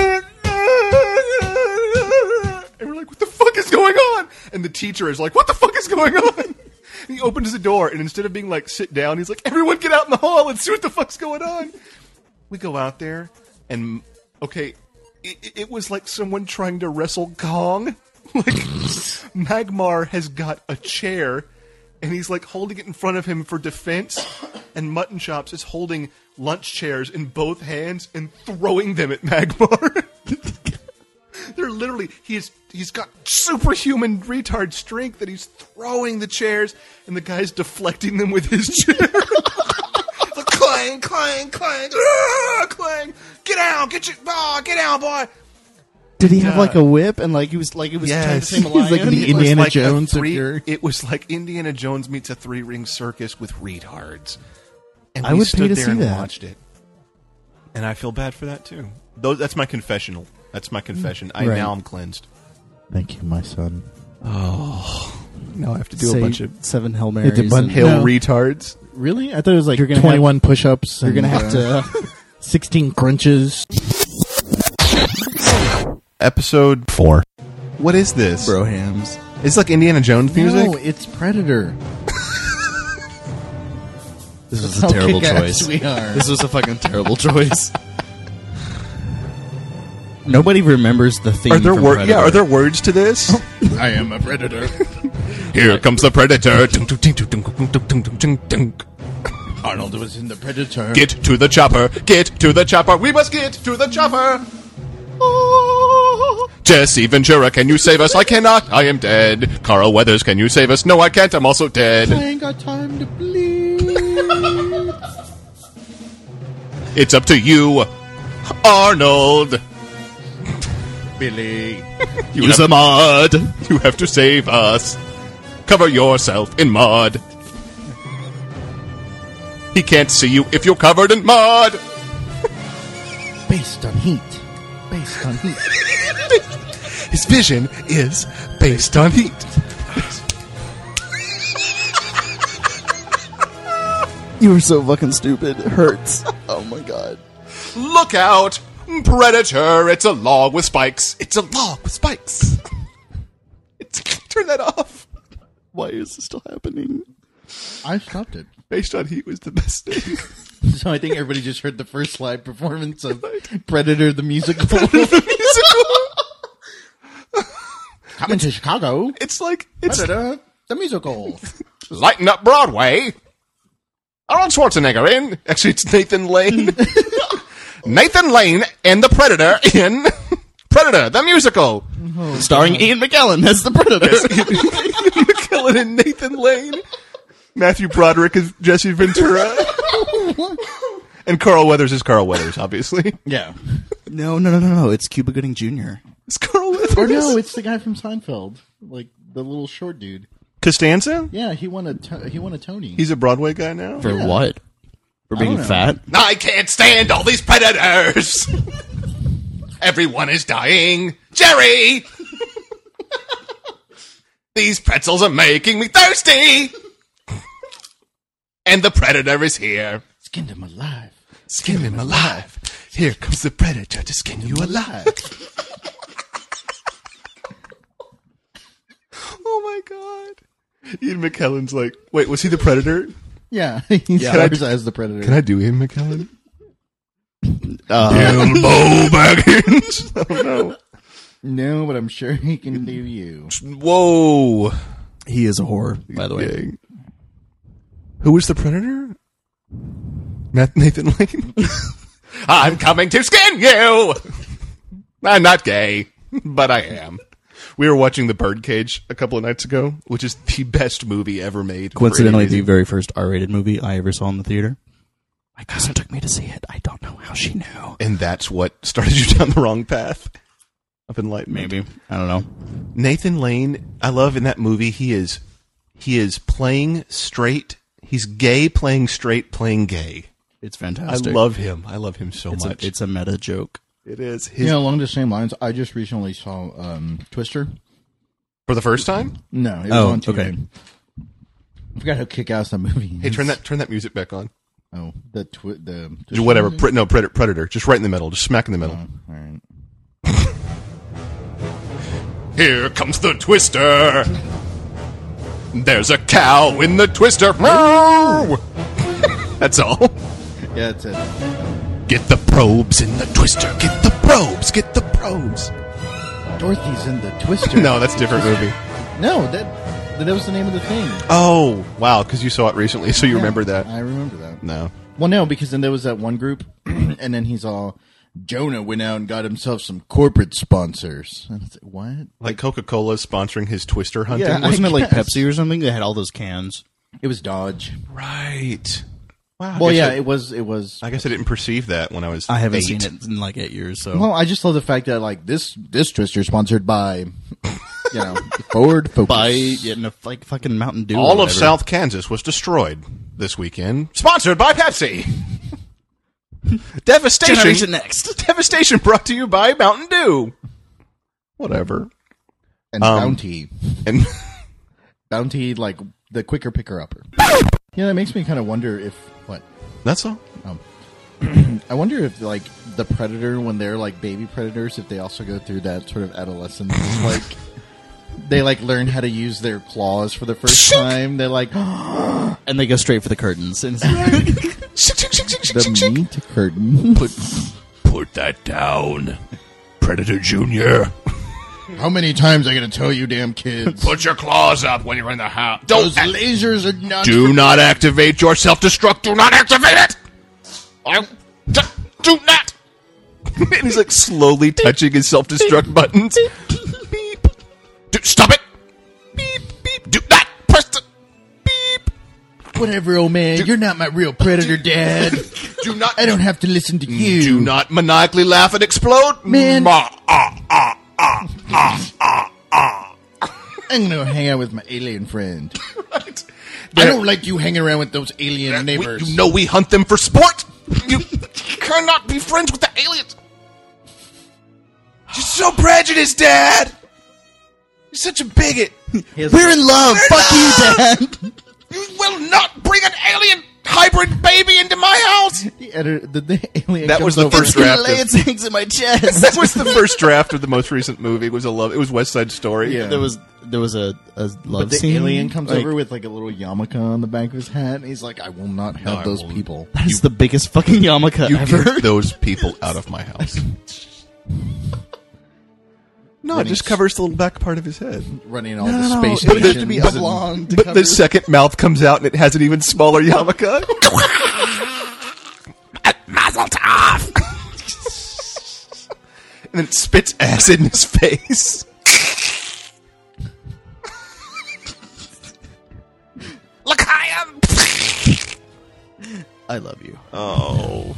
we're like, what the fuck is going on? And the teacher is like, what the fuck is going on? And he opens the door, and instead of being like, sit down, he's like, everyone get out in the hall and see what the fuck's going on. We go out there, and okay, it was like someone trying to wrestle Kong. Like, Magmar has got a chair, and he's like holding it in front of him for defense, and Mutton Chops is holding lunch chairs in both hands and throwing them at Magmar. They're literally, he's got superhuman retard strength that he's throwing the chairs, and the guy's deflecting them with his chair. Like, clang, clang, clang, clang. Get down, get down, boy. Did he have like a whip and like he was trying to tame a lion? He's like the Indiana Jones. It was like Indiana Jones meets a 3-ring circus with retards. And I we would stood pay to there see and that. watched it. And I feel bad for that too. That's my confessional. That's my confession. Right. Now I'm cleansed. Thank you, my son. Oh, now I have to do Say a bunch of 7 Hail Marys. hill No. retards. Really? I thought it was like You're gonna 21 push-ups. You're gonna have to. 16 crunches. Episode 4. What is this? Brohams. It's like Indiana Jones music. No, it's Predator. This was a terrible kick-ass choice. we are. This was a fucking terrible choice. Nobody remembers the theme. Are there from words? Predator. Yeah, are there words to this? I am a predator. Here comes the predator. Arnold was in the Predator. Get to the chopper. Get to the chopper. We must get to the chopper. Jesse Ventura, can you save us? I cannot. I am dead. Carl Weathers, can you save us? No, I can't. I'm also dead. I ain't got time to bleed. It's up to you, Arnold. Billy. Use a mud. You have to save us. Cover yourself in mud. He can't see you if you're covered in mud. Based on heat. Based on heat. His vision is based on heat. You were so fucking stupid. It hurts. Oh my god. Look out! Predator! It's a log with spikes. It's a log with spikes. Turn that off. Why is this still happening? I stopped it. Based on heat was the best thing. So I think everybody just heard the first live performance of Predator the musical. Coming to Chicago. It's like Predator the musical. Lighten Up Broadway. Arnold Schwarzenegger in. Actually, it's Nathan Lane. Nathan Lane and the Predator in Predator the musical. Starring Ian McKellen as the Predator. Ian McKellen and Nathan Lane. Matthew Broderick is Jesse Ventura. And Carl Weathers is Carl Weathers, obviously. Yeah. No. It's Cuba Gooding Jr. It's Carl Weathers. Or no, it's the guy from Seinfeld. Like the little short dude. Costanza? Yeah, he won a Tony. He's a Broadway guy now? For what? For being know. fat? I can't stand all these predators. Everyone is dying. Jerry! These pretzels are making me thirsty. And the predator is here. Skinned him alive. Skin him alive. Here comes the predator to skin you alive. Oh my god. Ian McKellen's like, wait, was he the predator? Yeah, he stars as the Predator. Can I do Ian McKellen? Bilbo Baggins. I don't know. No, but I'm sure he can do you. Whoa. He is a whore, by the way. Dang. Who was the predator? Nathan Lane? I'm coming to skin you! I'm not gay, but I am. We were watching The Birdcage a couple of nights ago, which is the best movie ever made. Coincidentally, the very first R-rated movie I ever saw in the theater. My cousin took me to see it. I don't know how she knew. And that's what started you down the wrong path of enlightenment. Maybe. I don't know. Nathan Lane, I love in that movie, he is playing straight. He's gay playing straight playing gay. It's fantastic. I love him. I love him so much. It's a meta joke. It is. Along the same lines, I just recently saw Twister. For the first time? No, it was on TV. Okay. I forgot how kick-ass that movie is. Hey, turn that music back on. Oh, the whatever. Predator. Just right in the middle. Just smack in the middle. All right. Here comes the Twister. There's a cow in the Twister. That's all. Yeah, that's it. Get the probes in the Twister. Get the probes. Get the probes. Dorothy's in the Twister. No, that's a different movie. No, that was the name of the thing. Oh, wow, because you saw it recently, so you remember that. I remember that. No. Well, no, because then there was that one group, and then he's all, Jonah went out and got himself some corporate sponsors. And I was like, what? Like Coca-Cola sponsoring his Twister hunting? Yeah, Wasn't it like guess. Pepsi or something? They had all those cans. It was Dodge. Right. Wow. Well, yeah, it was. I guess I didn't perceive that when I was I haven't 8. seen it in like 8 years, so. Well, I just love the fact that, like, this Twister sponsored by, Ford Focus. By getting a fucking Mountain Dew. All of South Kansas was destroyed this weekend. Sponsored by Pepsi. Devastation. Generation Next. Devastation brought to you by Mountain Dew. Whatever. And Bounty. And Bounty, like, the quicker picker-upper. Yeah, that makes me kind of wonder if, what? that's all. I wonder if, like, the predator, when they're, like, baby predators, if they also go through that sort of adolescence, like, they, like, learn how to use their claws for the first time. They're like, And they go straight for the curtains. And the meat curtain. Put that down, Predator Jr. How many times am I going to tell you, damn kids? Put your claws up when you're in the house. Those lasers are not... Do not activate your self-destruct. Do not activate it. Do not. And he's like slowly touching his self-destruct buttons. Beep. Stop it. Beep, beep. Do not press the beep. Whatever, old man. You're not my real predator, Dad. Do not. I don't have to listen to you. Do not maniacally laugh and explode. Man. I'm going to hang out with my alien friend. Right. I don't like you hanging around with those alien neighbors. You know we hunt them for sport. You cannot be friends with the aliens. You're so prejudiced, Dad. You're such a bigot. we're in love. Fuck you, Dad. You will not bring an alien hybrid baby into my house. The alien That was the first draft. Lay its eggs in my chest. That was the first draft of the most recent movie. It was West Side Story. Yeah. There was a love But the scene. alien comes like, over with like a little yarmulke on the back of his hat, and he's like, "I will not have I those won't. people." That is the biggest fucking yarmulke You ever. get those people out of my house. No, it just covers the little back part of his head. Running all the space But stations. there's to be and- long to But cover. the second mouth comes out and it has an even smaller yarmulke. Mazel tov! And then it spits acid in his face. Look, I am. I love you. Oh.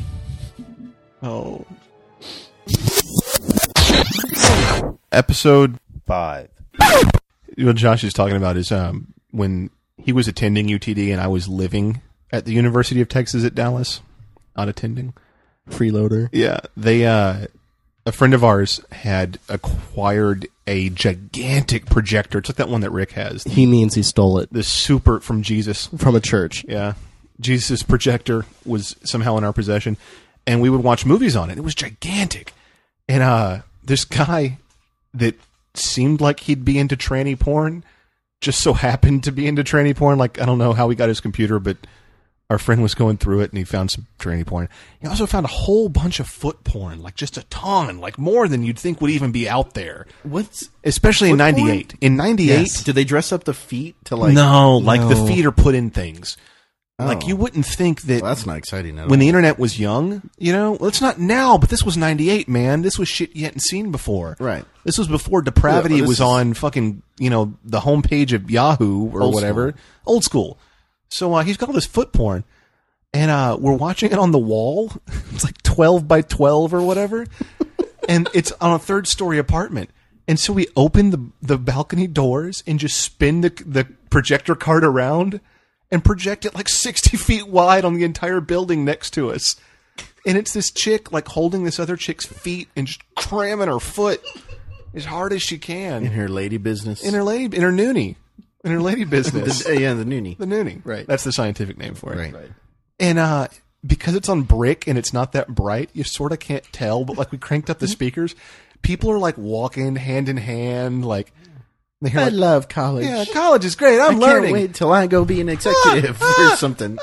Episode 5. What Josh is talking about is when he was attending UTD and I was living at the University of Texas at Dallas, not attending. Freeloader. Yeah, they a friend of ours had acquired a gigantic projector. It's like that one that Rick has. He means he stole it The super from Jesus. from a church. Yeah. Jesus' projector was somehow in our possession, and we would watch movies on it. It was gigantic. And this guy that seemed like he'd be into tranny porn just so happened to be into tranny porn. Like, I don't know how he got his computer, but our friend was going through it, and he found some tranny porn. He also found a whole bunch of foot porn, like just a ton, like more than you'd think would even be out there. Especially in foot porn? 98. In 98... Did they dress up the feet to like? No, like the feet are put in things. Like, you wouldn't think that Well, that's not exciting at all. when the internet was young, well, it's not now, but this was 98, man. This was shit you hadn't seen before. Right. This was before depravity Yeah, well, this was is- on fucking, the homepage of Yahoo or Old whatever. school. Old school. So he's got all this foot porn, and we're watching it on the wall. It's like 12 by 12 or whatever, and it's on a third-story apartment. And so we open the balcony doors and just spin the projector card around and project it like 60 feet wide on the entire building next to us. And it's this chick like holding this other chick's feet and just cramming her foot as hard as she can in her lady business. in her noonie. In her lady business. the noonie. The noonie. Right. That's the scientific name for it. Right. And because it's on brick and it's not that bright, you sort of can't tell. But like we cranked up the speakers, people are like walking hand in hand. Like they hear, I like, love college. yeah, college is great. I'm I learning. can't wait till I go be an executive or something.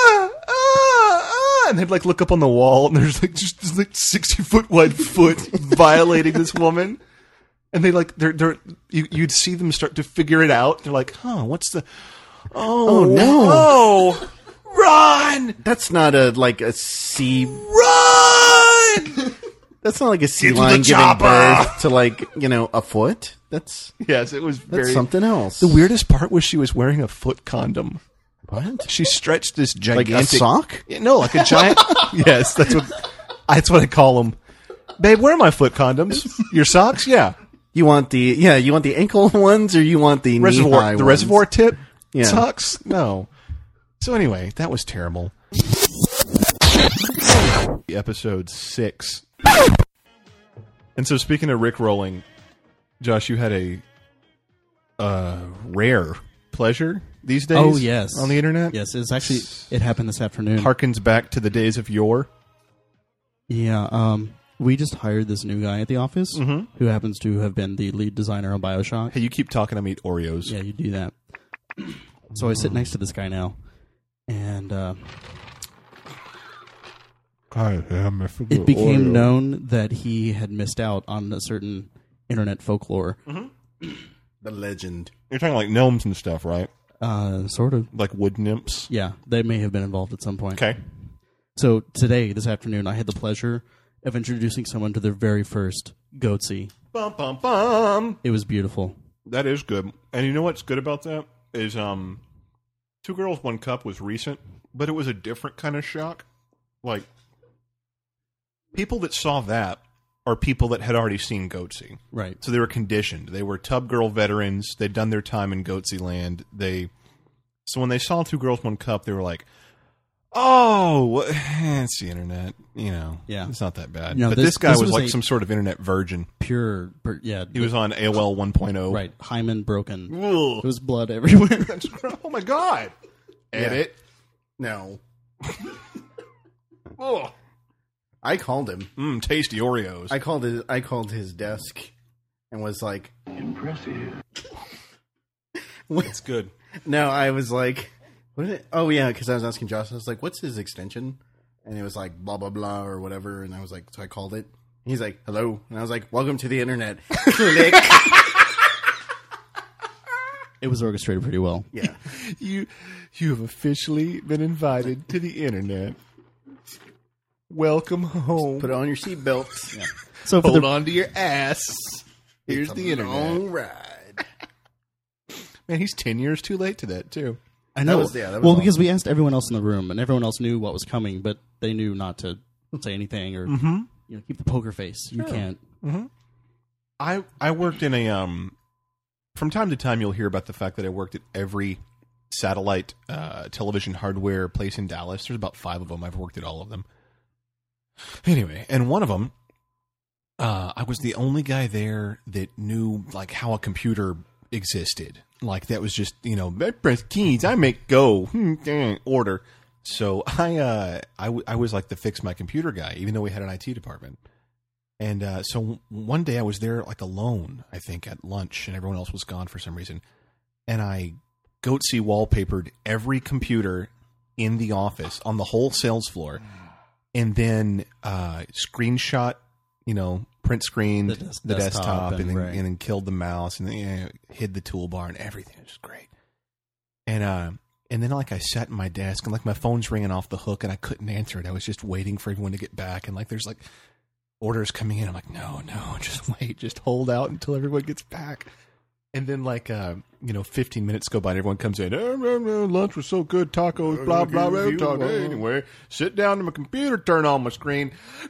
And they'd like look up on the wall and there's like just this like 60-foot wide foot violating this woman. And they like you'd see them start to figure it out. They're like, what's the Oh, no. no. Run! That's not a sea. Run! That's not like a sea Get to lion the giving chopper. birth to like a foot. That's Yes, it was very something else. The weirdest part was she was wearing a foot condom. What? She stretched this Like gigantic a sock? Yeah, no, like a giant. Yes, that's what I call them. Babe, where are my foot condoms? Your socks? Yeah. You want the ankle ones or you want the knee-high ones? reservoir tip Yeah. socks? No. So anyway, that was terrible. Episode 6. And so speaking of Rick rolling, Josh, you had a rare pleasure these days. Oh, yes. On the internet? Yes, it happened this afternoon. Harkens back to the days of yore. Yeah, we just hired this new guy at the office who happens to have been the lead designer on BioShock. Hey, you keep talking, I'm eat Oreos. Yeah, you do that. So I sit next to this guy now, and it became known that he had missed out on a certain internet folklore. The legend. You're talking like gnomes and stuff, right? Sort of. Like wood nymphs. Yeah, they may have been involved at some point. Okay. So today, this afternoon, I had the pleasure of introducing someone to their very first Goatsy. Bum, bum, bum. It was beautiful. That is good. And you know what's good about that? Is Two Girls, One Cup was recent, but it was a different kind of shock. Like, people that saw that are people that had already seen Goatsy. Right. So they were conditioned. They were Tub Girl veterans. They'd done their time in Goatsy land. So when they saw Two Girls, One Cup, they were like, oh, it's the internet. Yeah. It's not that bad. No, but this this guy was like a- some sort of internet virgin. Pure, yeah. He was on AOL 1.0. right. Hymen broken. Ugh. There was blood everywhere. Oh my god! Edit. No. Oh, I called him. tasty Oreos. I called his desk and was like, It's good. no, I was like, what is it? Oh yeah, because I was asking Josh. I was like, what's his extension? And it was like blah blah blah or whatever. And I was like, so I called it. He's like, hello, and I was like, welcome to the internet. Click. It was orchestrated pretty well. Yeah. You have officially been invited to the internet. Welcome home. Put on your seatbelts. Yeah. So for Hold the, on to your ass. Here's It's the a internet. long ride. Man, he's 10 years too late to that too. I know. that was well, awesome. because we asked everyone else in the room, and everyone else knew what was coming, but they knew not to say anything or keep the poker face. You can't. I worked in a from time to time you'll hear about the fact that I worked at every satellite television hardware place in Dallas. There's about 5 of them. I've worked at all of them. Anyway, and one of them, I was the only guy there that knew like how a computer existed. Like that was just, I press keys, I make go, order. So I was like the fix my computer guy, even though we had an IT department. And so one day I was there like alone, I think, at lunch, and everyone else was gone for some reason. And I Goatsy wallpapered every computer in the office on the whole sales floor, and then screenshot, print screened the desktop and then killed the mouse and then hid the toolbar and everything. It was great. And And then like I sat in my desk and like my phone's ringing off the hook and I couldn't answer it. I was just waiting for everyone to get back. And like there's like orders coming in. I'm like, no, just wait. Just hold out until everyone gets back. And then like, 15 minutes go by and everyone comes in. Lunch was so good. Tacos, blah, blah, blah. Taco. Anyway, sit down to my computer, turn on my screen.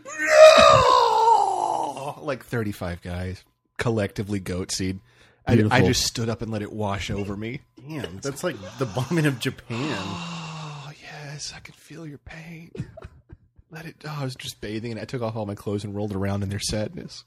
No! Like 35 guys collectively goat seed. I just stood up and let it wash over me. Damn, that's like the bombing of Japan. Oh, yes, I could feel your pain. I was just bathing and I took off all my clothes and rolled around in their sadness.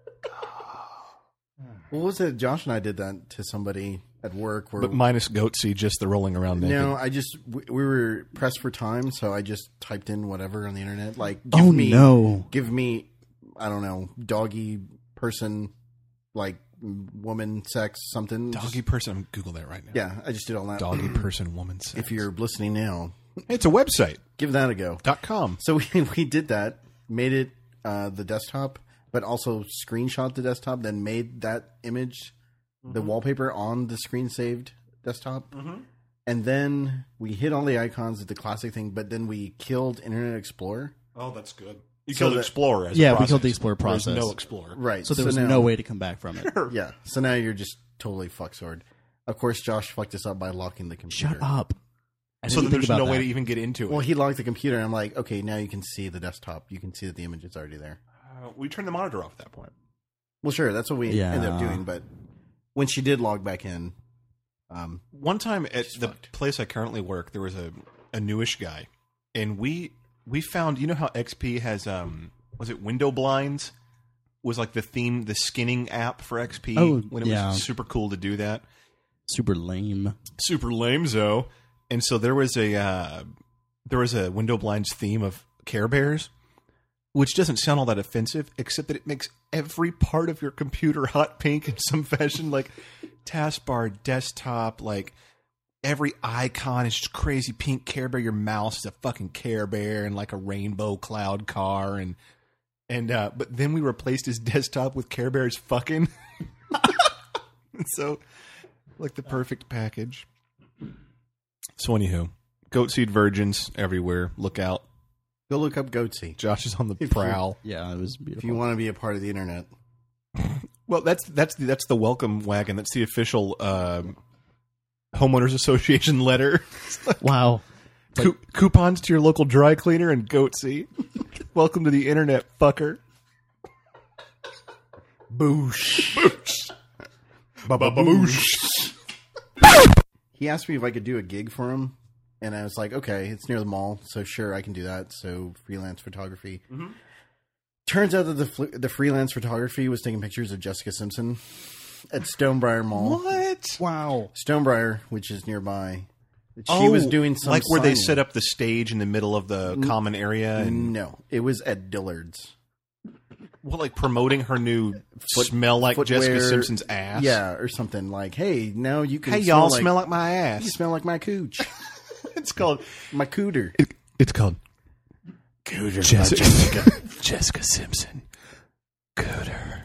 What was it? Josh and I did that to somebody at work. But minus goat seed, just the rolling around naked. No, we were pressed for time, so I just typed in whatever on the internet. Like, Oh, give me, no. I don't know, doggy person, like woman, sex, something. Doggy person. I'm Google that right now. Yeah, I just did all that. Doggy person, woman sex. If you're listening now, It's a website. give that a go. .com. So we did that, made it the desktop, but also screenshot the desktop, then made that image, the wallpaper on the screen saved desktop. And then we hit all the icons at the classic thing, but then we killed Internet Explorer. Oh, that's good. You So killed that- Explorer as a Yeah, we process. killed the Explorer There's process. no Explorer. Right. So there was now, no way to come back from it. Yeah. So now you're just totally fucksword. Of course, Josh fucked us up by locking the computer. Shut up. I So didn't then think there's about no way that. to even get into it. Well, he locked the computer, and I'm like, okay, now you can see the desktop. You can see that the image is already there. We turned the monitor off at that point. Well, sure, that's what we Yeah. ended up doing. But when she did log back in, One time at the fucked. place I currently work, there was a newish guy, and we found, you know how XP has was it window blinds was like the theme, the skinning app for XP Oh, when it yeah. was super cool to do that. Super lame. Super lame-zo. And so there was a window blinds theme of Care Bears, which doesn't sound all that offensive, except that it makes every part of your computer hot pink in some fashion, like taskbar, desktop, like every icon is just crazy pink Care Bear. Your mouse is a fucking Care Bear and like a rainbow cloud car, and but then we replaced his desktop with Care Bears fucking. So, like the perfect package. So anywho, goat seed virgins everywhere. Look out. go look up Goatsy Josh is on the you- prowl. Yeah, it was if beautiful. you want to be a part of the internet. Well, that's the welcome wagon. That's the official homeowners association letter. Wow. Coupons to your local dry cleaner and Goatsy. Welcome to the internet, fucker. Boosh. Boosh. He asked me if I could do a gig for him, and I was like, okay, it's near the mall, so sure, I can do that. So freelance photography. Turns out that the freelance photography was taking pictures of Jessica Simpson at Stonebriar Mall. What? Wow. Stonebriar, which is nearby. She was doing some like where they signing. set up the stage in the middle of the common area and No, it was at Dillard's. well, like promoting her new smell like Footwear- Jessica Simpson's ass. Yeah, or something like, hey, now you can Hey, y'all like, smell like my ass. you smell like my cooch. It's called My cooter. It's called Cooter. Jessica Simpson. Cooter.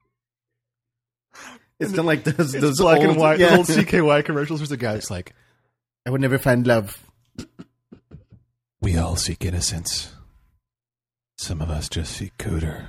It's kind of like those It's black and old- white yeah. old CKY commercials. There's a guy that's like, I would never find love. we all seek innocence. Some of us just seek cooter.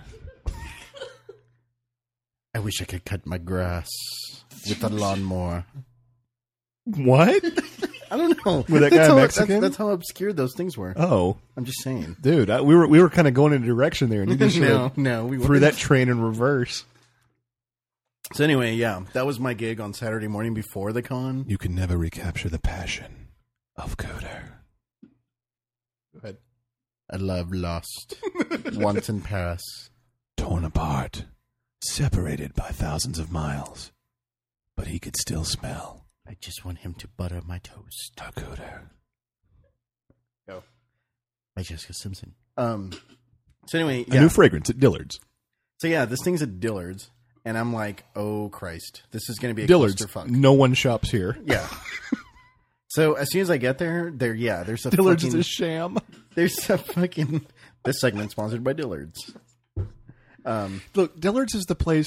I wish I could cut my grass with a lawnmower. What? I don't know. Was that That's guy how- Mexican? That's how obscure those things were. Oh, I'm just saying. dude, we were kind of going in a direction there, and you just sort of No, we threw weren't. that train in reverse. So anyway, yeah, that was my gig on Saturday morning before the con. You can never recapture the passion of cooter. Go ahead. A love lost once in Paris. Torn apart, separated by thousands of miles, but he could still smell I just want him to butter my toast. a cooter. Go. By Jessica Simpson. So anyway, A yeah. new fragrance at Dillard's. So yeah, this thing's at Dillard's, and I'm like, oh Christ, this is going to be a Dillard's. clusterfuck. No one shops here. Yeah. So as soon as I get there, there's a Dillard's fucking, is a sham. there's a fucking. This segment sponsored by Dillard's. Look, Dillard's is the place that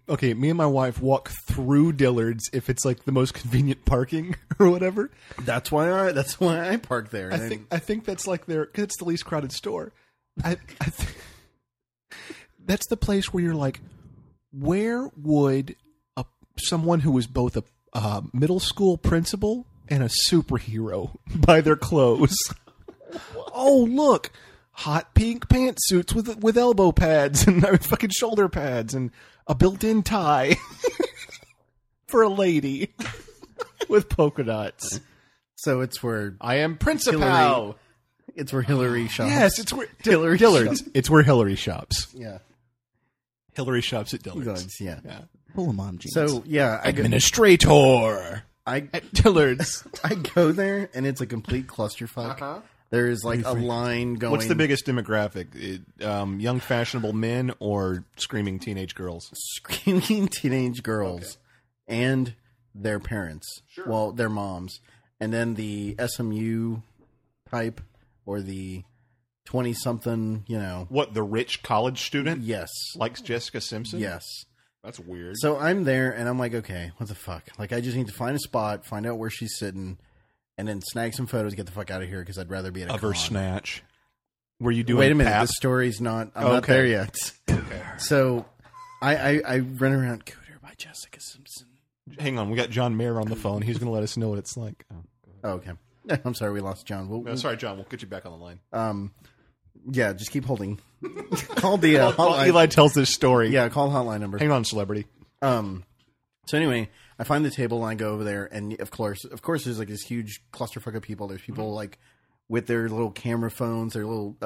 okay, me and my wife walk through Dillard's if it's like the most convenient parking or whatever. That's why I park there. I think that's like their, cause it's the least crowded store. I think that's the place where you're like, where would someone who was both a middle school principal and a superhero buy their clothes? Oh, look, hot pink pantsuits with elbow pads and fucking shoulder pads and a built-in tie for a lady with polka dots. So it's where I am principal. Hillary, it's where Hillary shops. Yes, it's where Hillary Dillard's. shops. It's where Hillary shops. Yeah. Hillary shops at Dillard's. Dillard's, yeah. Pull them on, jeans. So yeah, Administrator at Dillard's. I go there and it's a complete clusterfuck. There's like a line going. What's the biggest demographic? Young fashionable men or screaming teenage girls? Screaming teenage girls and their parents. Sure. Well, their moms. And then the SMU type or the 20-something, you know. What, the rich college student? Yes. Likes Jessica Simpson? Yes. That's weird. So I'm there and I'm like, okay, what the fuck? Like, I just need to find a spot, find out where she's sitting, and then snag some photos, get the fuck out of here because I'd rather be at a of her con. snatch. Were you doing Wait a minute, pap? the story's not, I'm not there yet. Okay. So I run around Cooter by Jessica Simpson. Hang on, we got John Mayer on the phone. He's going to let us know what it's like. Oh, okay. I'm sorry, we lost John. No, sorry, John. We'll get you back on the line. Yeah, just keep holding. Call the While hotline. Eli tells this story. Yeah, call hotline number. Hang on, celebrity. So anyway, I find the table and I go over there, and of course, there's like this huge clusterfuck of people. There's people like with their little camera phones, their little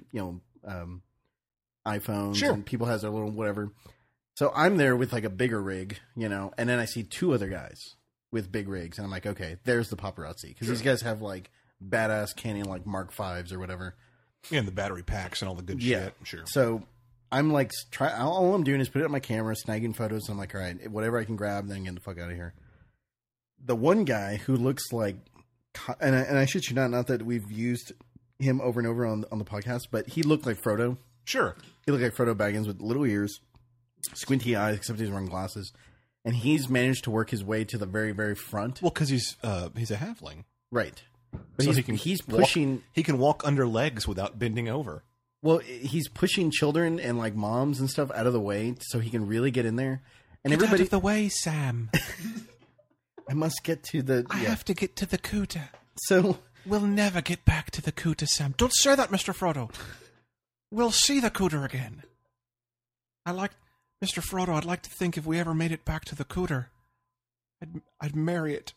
iPhones, Sure. and people has their little whatever. So I'm there with like a bigger rig, you know, and then I see two other guys with big rigs, and I'm like, okay, there's the paparazzi because these guys have like badass Canon like Mark Vs or whatever. Yeah, and the battery packs and all the good Yeah, shit. Sure. So I'm like, all I'm doing is put it on my camera, snagging photos. I'm like, all right, whatever I can grab, then get the fuck out of here. The one guy who looks like, and I shit you not that we've used him over and over on the podcast, but he looked like Frodo. Sure. He looked like Frodo Baggins with little ears, squinty eyes, except he's wearing glasses. And he's managed to work his way to the very, very front. Well, because he's a halfling. Right. But So he's pushing... He can walk under legs without bending over. Well, he's pushing children and like moms and stuff out of the way so he can really get in there. And Get everybody... out of the way, Sam. I must get to the... I have to get to the cooter. So... We'll never get back to the cooter, Sam. Don't say that, Mr. Frodo. We'll see the cooter again. Mr. Frodo, I'd like to think if we ever made it back to the cooter, I'd marry it.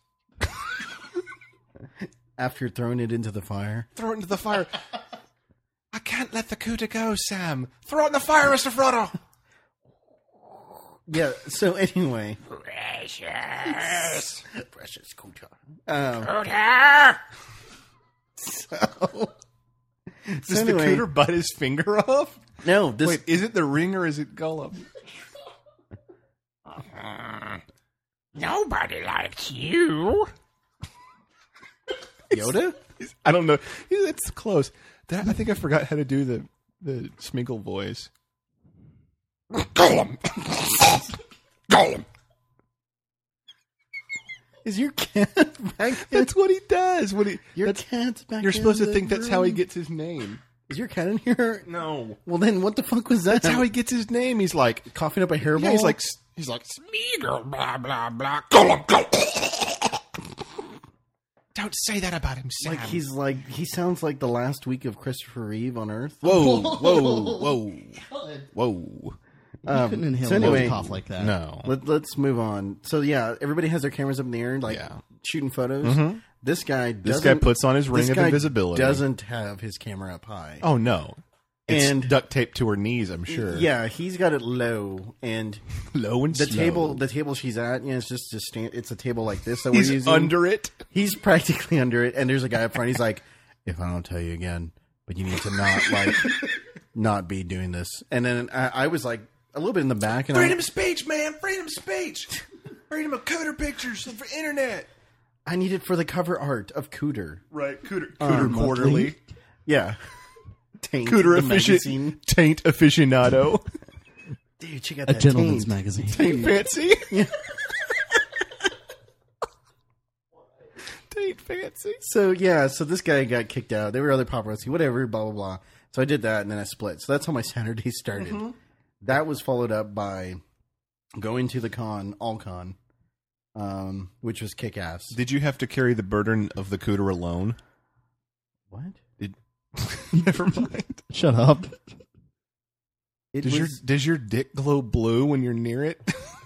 After throwing it into the fire. Throw it into the fire. I can't let the cooter go, Sam. Throw it in the fire, Mr. Frodo. Yeah, so anyway. Precious. Precious Cooter. Cooter! So Does anyway, the cooter bite his finger off? No, this... Wait, is it the ring or is it Gollum? Nobody likes you. Yoda? I don't know. It's close. I think I forgot how to do the Smeagol voice. Gollum. Gollum. Is your cat back in? That's what he does. Your cat's back You're supposed in to the think that's how he room? gets his name. Is your cat in here? No. Well, then what the fuck was that? That's how he gets his name. He's like, coughing up a hairball? yeah, he's like Smeagol, blah, blah, blah. Gollum, Gollum. Don't say that about him, Sam. he sounds like the last week of Christopher Reeve on Earth. Whoa, whoa, whoa. You couldn't inhale so anyway, a cough like that. No. Let's move on. So yeah, everybody has their cameras up in the air, like shooting photos. This guy puts on his ring of invisibility. Doesn't have his camera up high. Oh, no. It's And- duct taped to her knees, I'm sure. Yeah, he's got it low, and Low and the slow. table she's at, it's just a stand. It's a table like this that He's we're using. under it. He's practically under it, and there's a guy up front. He's like, "If I don't tell you again, but you need to not not be doing this." And then I was like a little bit in the back, and Freedom of speech, man. Freedom of speech. Freedom of cooter pictures for internet. I need it for the cover art of Cooter. Right. Cooter Quarterly. Yeah, Taint, Cooter the magazine. Taint aficionado. dude, check out A that gentleman's taint. magazine. Taint fancy. Taint fancy. So this guy got kicked out. There were other paparazzi, whatever, blah blah blah. So I did that, and then I split. So that's how my Saturday started. That was followed up by going to the All-Con, which was kick ass. Did you have to carry the burden of the cooter alone? What? Never mind. Shut up. It Does your dick glow blue when you're near it?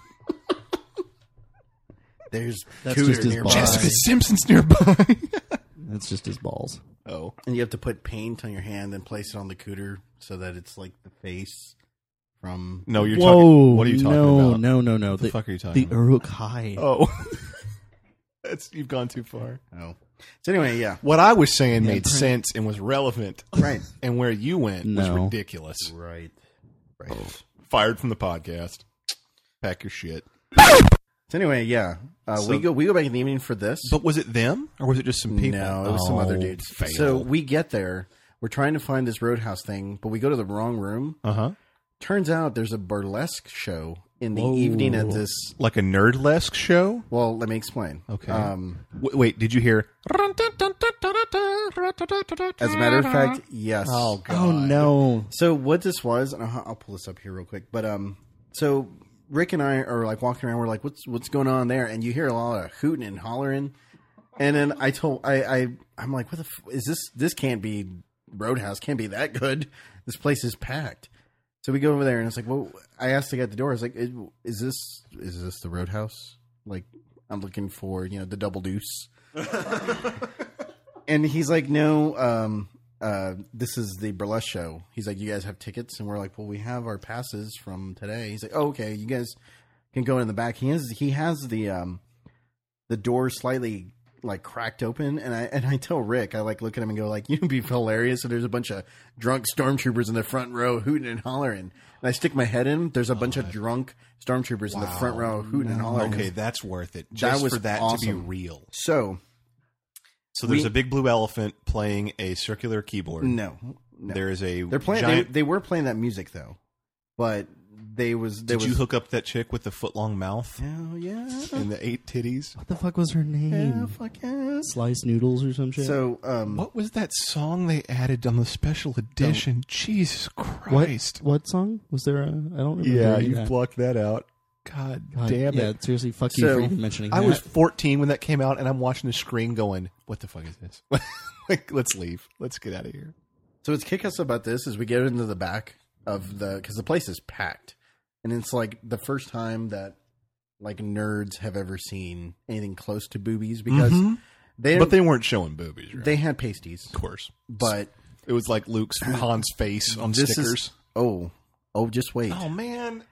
There's That's cooter just his nearby. balls. Jessica Simpson's nearby. That's just his balls. Oh. And you have to put paint on your hand and place it on the cooter so that it's like the face from. No, you're Whoa. talking. What are you talking about? No. What the fuck are you talking The about? Uruk-hai. Oh. You've gone too far. Oh. So anyway, yeah. What I was saying made Brent. sense and was relevant. Right. And where you went was No. ridiculous. Right. Fired from the podcast. Pack your shit. So anyway, yeah. So- we go back in the evening for this. But was it them or was it just some people? No, it was some other Oh, dudes. fail. So we get there. We're trying to find this Roadhouse thing, but we go to the wrong room. Uh-huh. Turns out there's a burlesque show in the evening at this. Like a nerdlesque show? Well, let me explain. Okay. Wait, did you hear? As a matter of fact, yes. Oh, God. Oh, no. So what this was, and I'll pull this up here real quick. But so Rick and I are like walking around. We're like, what's going on there? And you hear a lot of hooting and hollering. And then I'm like, what the is this? This can't be Roadhouse. Can't be that good. This place is packed. So we go over there, and it's like, well, I asked the guy at the door. I was like, is this the Roadhouse? Like, I'm looking for the Double Deuce. And he's like, no, this is the burlesque show. He's like, you guys have tickets? And we're like, well, we have our passes from today. He's like, oh, okay, you guys can go in the back. He has the door slightly like cracked open, and I tell Rick, I like look at him and go like, you'd be hilarious. So there's a bunch of drunk stormtroopers in the front row hooting and hollering. And I stick my head in. There's a bunch of drunk stormtroopers in the front row hooting and hollering. Okay, that's worth it. That Just was for that to be awesome. real. So There's a big blue elephant playing a circular keyboard. no. There is a They're playing. giant... They were playing that music though, but Did you hook up that chick with the foot-long mouth Oh yeah. and the 8 titties? What the fuck was her name? Yeah, fuck yeah. Slice Noodles or some shit? So, What was that song they added on the special edition? Jesus what, Christ. what song? Was there a... I don't remember. Yeah, you blocked that out. God damn Yeah, it. seriously, fuck you So, for even mentioning I that. was 14 when that came out, and I'm watching the screen going, what the fuck is this? Like, let's leave. Let's get out of here. so what's kick us about this is we get into the back of because the place is packed, and it's like the first time that like nerds have ever seen anything close to boobies because But they weren't showing boobies, right? they had pasties, Of course. but It was like Luke's Han's face on this stickers. is just wait. Oh, man.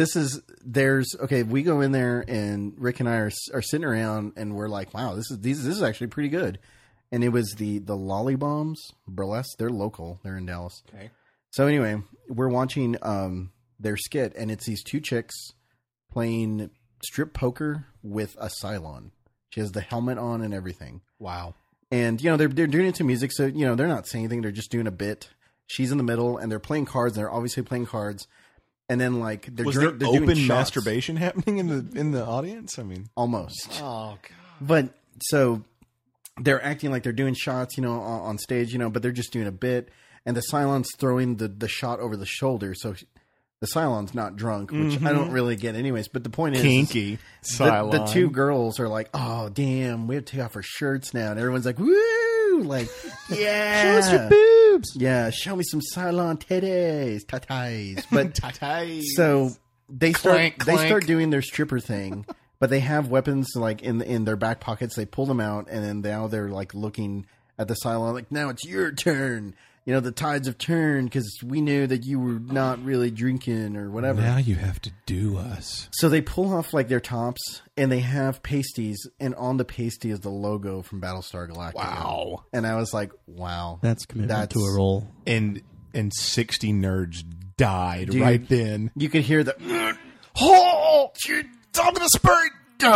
Okay, we go in there and Rick and I are sitting around and we're like, wow, this is actually pretty good. And it was the Lollybombs burlesque. They're local. They're in Dallas. Okay. So anyway, we're watching their skit, and it's these two chicks playing strip poker with a Cylon. She has the helmet on and everything. Wow. And they're doing it to music, so they're not saying anything. They're just doing a bit. She's in the middle, and they're playing cards. And they're obviously playing cards. And then like they're Was they're there doing open shots. masturbation happening in the audience? I mean, Almost. oh god. But so they're acting like they're doing shots, on stage, but they're just doing a bit. And the Cylon's throwing the shot over the shoulder, so the Cylon's not drunk, which I don't really get anyways. But the point is, Kinky. the Cylon. two girls are like, oh damn, we have to take off our shirts now, and everyone's like, woo, like yeah, Show us your boobs! yeah, show me some Cylon titties, tatais. But Tatai. so they start Clank. doing their stripper thing, but they have weapons like in their back pockets. They pull them out, and then now they're like looking at the Cylon, like, now it's your turn. The tides have turned because we knew that you were not really drinking or whatever. Now you have to do us. So they pull off like their tops, and they have pasties, and on the pasty is the logo from Battlestar Galactica. Wow. And I was like, wow, That's commitment to a role. And 60 nerds died Dude. right then. You could hear the Oh, I'm gonna spurt.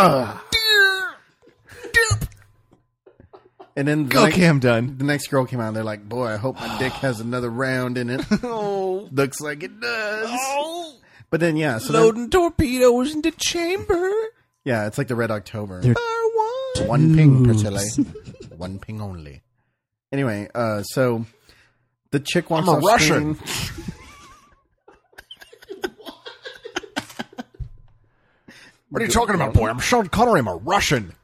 and then Okay, I'm done. the next girl came out, and they're like, boy, I hope my dick has another round in it. Looks like it does. But then, yeah. So Loading torpedoes into chamber. yeah, it's like the Red October. They're One ping per chile. One ping only. Anyway, so the chick walks I'm a off Russian. screen. What are you talking about, boy? I'm Sean Connery. I'm a Russian.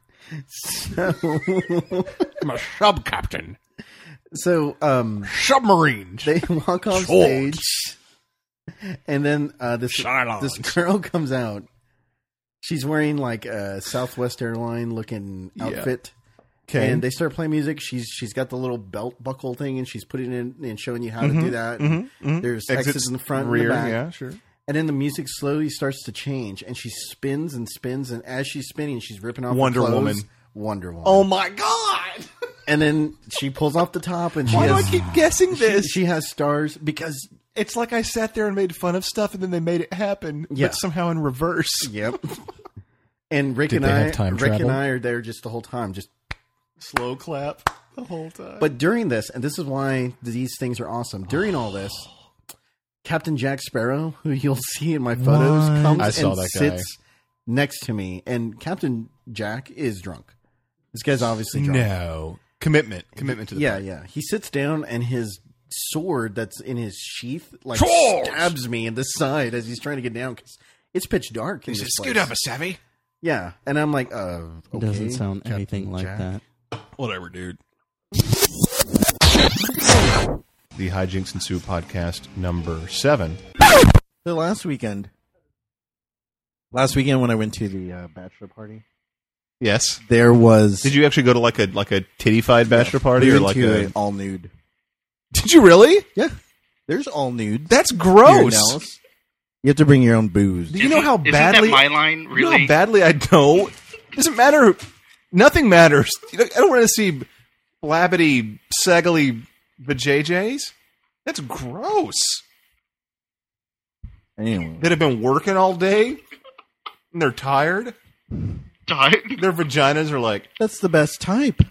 I'm a sub captain. So, Submarines. they walk off Swords. stage, and then this Cylons. girl comes out. She's wearing like a Southwest Airline looking outfit. Okay. And they start playing music. She's got the little belt buckle thing, and she's putting it in and showing you how to do that. There's exits in the front and the back. Yeah, sure. And then the music slowly starts to change, and she spins and spins, and as she's spinning, she's ripping off Wonder her clothes. Woman. Wonder Woman. Oh my god! And then she pulls off the top, and she Why do I has keep guessing this? she has stars because It's like I sat there and made fun of stuff, and then they made it happen, Yeah. but somehow in reverse. yep. And Rick Did and they I, have time Rick travel? and I are there just the whole time, just. Slow clap the whole time. But during this, and this is why these things are awesome. During all this, Captain Jack Sparrow, who you'll see in my photos, What? comes I saw and that guy. sits next to me, and Captain Jack is drunk. This guy's obviously drunk. no commitment to the Yeah, party. yeah. He sits down, and his sword that's in his sheath like Swords! stabs me in the side as he's trying to get down because it's pitch dark. In He says, this "Scoot place. up, a savvy." Yeah, and I'm like, It okay, doesn't sound Captain anything like Jack. that. Whatever, dude. The Hijinks Ensue podcast number 7. So last weekend when I went to the bachelor party, Yes. there was. Did you actually go to like a titty-fied bachelor party we or went like to a? an all nude? Did you really? Yeah, there's all nude. That's Here in gross. Dallas. You have to bring your own booze. Do you know how Isn't badly? that my line, You know really? how badly I know. Doesn't matter. Nothing matters. You know, I don't want to see blabbity, saggly vajayjays. That's gross. Anyway, That have been working all day and they're tired. Their vaginas are like, that's the best type.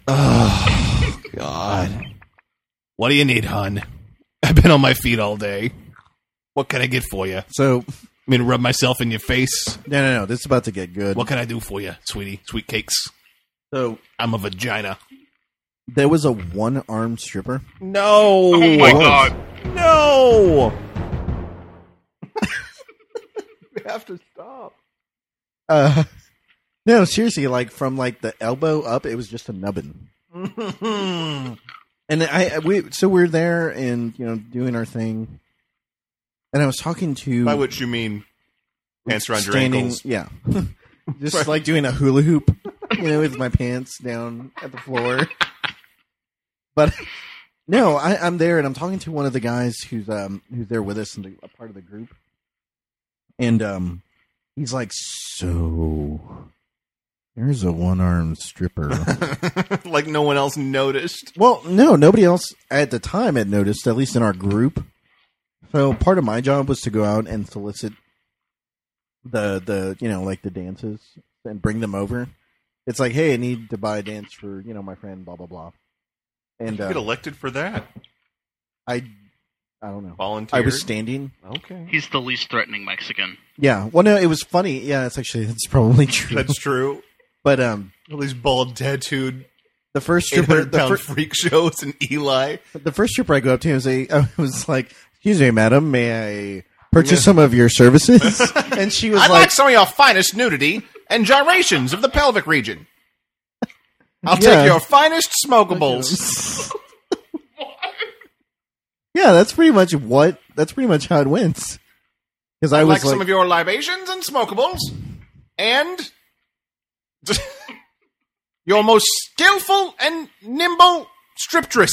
God. What do you need, hun? I've been on my feet all day. What can I get for you? So I mean, rub myself in your face. no. This is about to get good. What can I do for you, sweetie? Sweet cakes. So I'm a vagina. there was a one-armed stripper. No. Oh my god. No. We have to stop. No, seriously, like from like the elbow up, it was just a nubbin. And so we're there and doing our thing, and I was talking to By which you mean pants around your standing, ankles. yeah, just like doing a hula hoop, with my pants down at the floor. But no, I'm there and I'm talking to one of the guys who's there with us and a part of the group, and he's like, "So there's a one-armed stripper." Like no one else noticed. Well, no, nobody else at the time had noticed, at least in our group. So part of my job was to go out and solicit the like the dances and bring them over. It's like, hey, I need to buy a dance for my friend, blah blah blah. And You get elected for that. I don't know. Volunteer. I was standing. Okay. He's the least threatening Mexican. Yeah. Well, no, it was funny. Yeah, it's probably true. That's true. But All these bald, tattooed, the first stripper, 800-pound freak shows and Eli. the first stripper I go up to I was like, "Excuse me, madam, may I purchase some of your services?" And she was I'd like, like some of your finest nudity and gyrations of the pelvic region. I'll Yeah. take your finest smokables. "Yeah, that's pretty much how it went." Because I I'd was like some of your libations and smokables. And your most skillful and nimble striptress.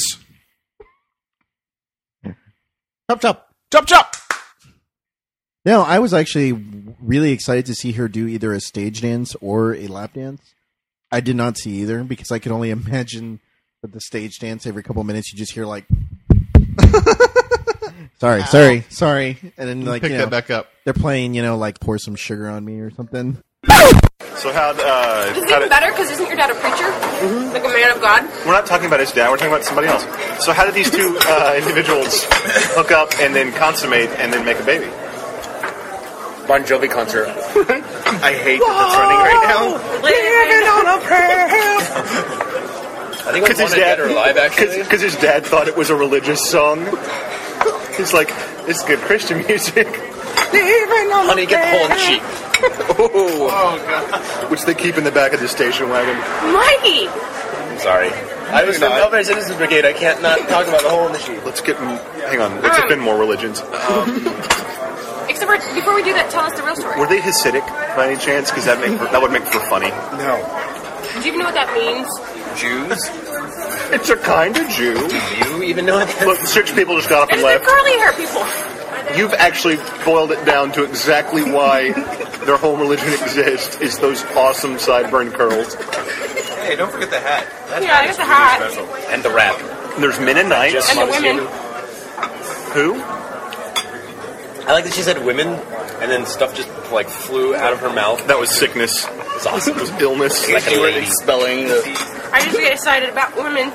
chop chop. Chop chop. No, I was actually really excited to see her do either a stage dance or a lap dance. I did not see either because I could only imagine that the stage dance every couple of minutes you just hear like, sorry, and then like Pick that back up. they're playing like Pour Some Sugar on Me or something. So how Is it even better? Because isn't your dad a preacher? Like a man of God? we're not talking about his dad, we're talking about somebody else. So how did these two individuals hook up and then consummate and then make a baby? Bon Jovi concert. I hate that that's running right now. Living on a prayer. I think it was Dead or Alive, actually. Because his dad thought it was a religious song. He's like, this is good Christian music. Honey, get the hole in the sheet. Oh, God. Which they keep in the back of the station wagon. Mikey! I'm sorry. I was from Belfast Citizens Brigade. I can't not talk about the hole in the sheet. Let's get... Hang on. Let's offend more religions. Except for, before we do that, tell us the real story. Were they Hasidic by any chance? Because that would make for funny. No. Do you even know what that means? Jews? It's a kind of Jew. Do you even know what that Look, 6 people just got up and It's the left. curly hair people. You've actually boiled it down to exactly why their whole religion exists, is those awesome sideburn curls. Hey, don't forget the hat. That Yeah, I got the hat. And the rap. There's Mennonites. And the women. Who? I like that she said women, and then stuff just like flew out of her mouth. That was sickness. It was awesome. It was illness. Like a lady. Spelling the... I just get excited about women.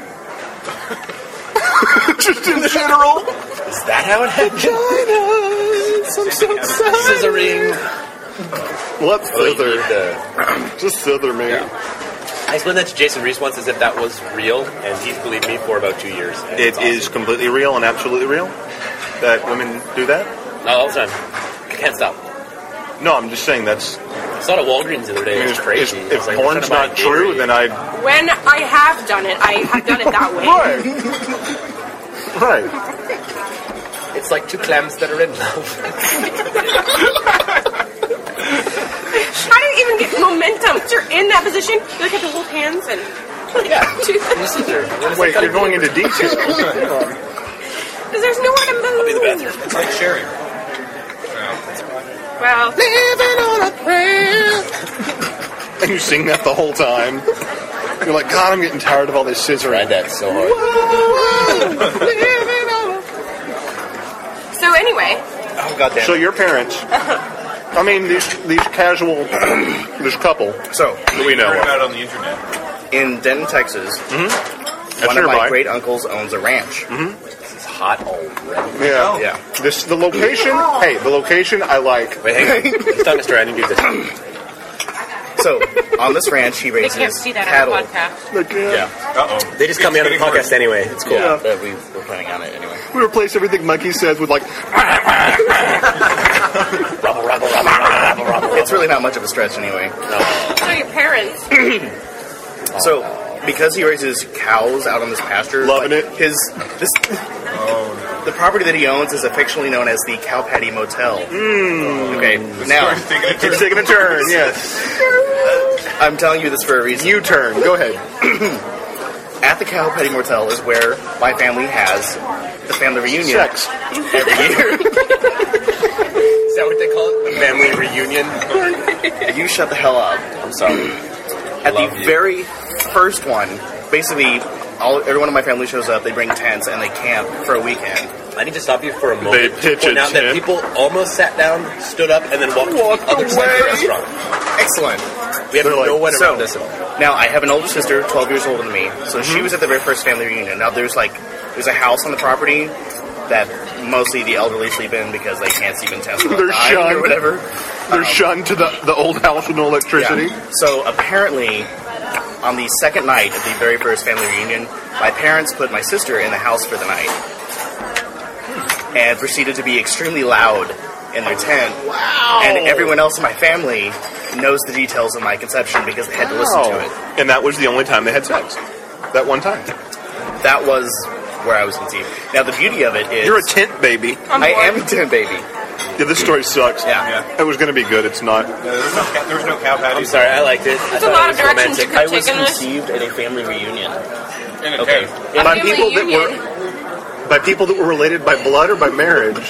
Just in general. Is that how it happened? I'm so sad. Scissoring. Let's slither. The... Just slither, man. Yeah. I explained that to Jason Reese once as if that was real, and he's believed me for about 2 years. It is completely real and absolutely real that women do that? No, all the time. I can't stop. No, I'm just saying that's... I saw it at Walgreens the other day. It was crazy. If porn's not true, then I... When I have done it, I have done it that way. Right. It's like two clams that are in love. How do you even get momentum? Once you're in that position, you like have to hold hands and... Yeah. do that. Wait, you're going into detail. Because there's nowhere to move. I'll be the bathroom. It's like sharing. Well, living on a prayer. And you sing that the whole time. You're like, God, I'm getting tired of all this scissoring. Tried that so hard. So anyway. Oh, goddamn. So your parents... I mean, these casual... this couple So, that we know Heard of. about it on the internet. in Denton, Texas, one of my great uncles owns a ranch. This is hot already. Yeah. Yeah. The location... Hey, the location I like. Wait, hang on. This time, Mr. I didn't do this. So, on this ranch, he They raises can't see that cattle. on the podcast. Yeah. Uh-oh. They just cut me out of the podcast anyway. It's cool. Yeah, but we were planning on it anyway. We replace everything Mikey says with like... Rubble, rubble, rubble, rubble, rubble. It's really not much of a stretch anyway. So your parents. So, because he raises cows out on this pasture, Loving it. The property that he owns is affectionately known as the Cow Patty Motel. Okay, now It's taking a turn, yes. I'm telling you this for a reason. U-turn. Go ahead. At the Cow Patty Motel is where my family has the family reunion Sex. every year. Is that what they call it? The family reunion? You shut the hell up. I'm sorry. At the Love you. very first one, basically, everyone in my family shows up. They bring tents and they camp for a weekend. I need to stop you for a They moment to pitch point a out that tent. people almost sat down, stood up, and then walked to the other side of the restaurant. Excellent. We have no one around us. Now, I have an older sister, 12 years older than me, so she was at the very first family reunion. Now, there's a house on the property that mostly the elderly sleep in because they can't sleep in tents They're dying shunned. or whatever. They're shunned to the old house with no electricity. Yeah. So, apparently, on the second night of the very first family reunion, my parents put my sister in the house for the night and proceeded to be extremely loud in their tent. Wow. And everyone else in my family knows the details of my conception because they had to listen to it. And that was the only time they had sex. That one time. That was where I was conceived. Now, the beauty of it is... You're a tent baby. I am a tent baby. Yeah, this story sucks. Yeah. It was going to be good. It's not. There was no cow patty. I'm sorry, I liked it. There's a lot of directions you could I have was taken this. conceived at a family reunion. In a Okay. tent. By family people that union. by people that were related by blood or by marriage.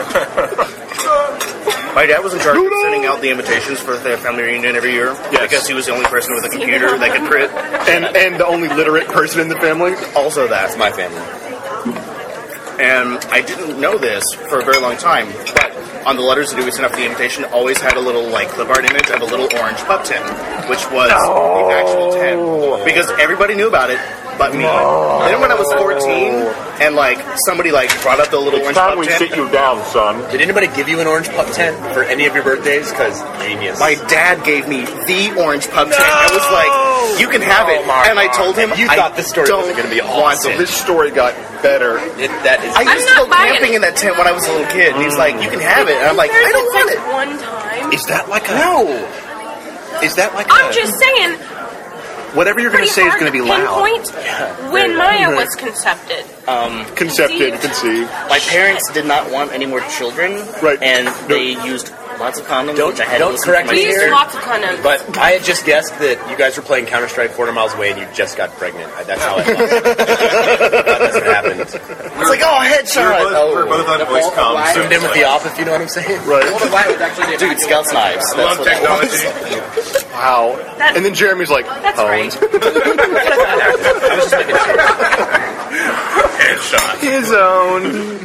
My dad was in charge of sending out the invitations for their family reunion every year because he was the only person with a computer that could print. And the only literate person in the family. Also that. It's my family. And I didn't know this for a very long time, but on the letters that we sent out for the invitation, always had a little, clip art image of a little orange pup tent, which was the actual tent. Because everybody knew about it, but me. Then when I was 14, and like somebody like brought up the little orange pup tent. you down, son. Did anybody give you an orange pup tent for any of your birthdays? Because genius. My dad gave me the orange pup tent. I was like, "You can have it," and I told him, You thought this story was going to be awesome. This story got better. That is. I used to go camping in that tent when I was a little kid. And he's like, "You can have it," and I'm like, "I don't want it." One time. Is that like a? No. Is that like I'm just saying. Whatever you're going to say is going to be loud. Pinpoint when Maya was conceived. Conceived. My parents did not want any more children, Right. And they used lots of condoms. Don't- which I had don't to listen correct to me We my used here. sister. lots of condoms. But I had just guessed that you guys were playing Counter-Strike 400 miles away and you just got pregnant. That's how I thought. That's what happened. It's like, oh, headshot. We're both on voice comms. Zoomed in with the op, if you know what I'm saying. Right. Dude, Scout's knives. I love That's what that was. technology. Wow. And then Jeremy's like, That's right. I was just making sure. Headshot. his own.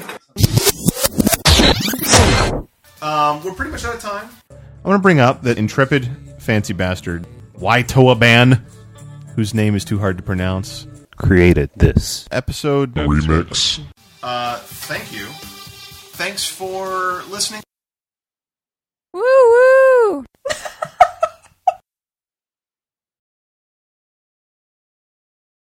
We're pretty much out of time. I want to bring up that intrepid fancy bastard Waitoa Ban, whose name is too hard to pronounce, created this episode remix. Thank you. Thanks for listening. Woo woo!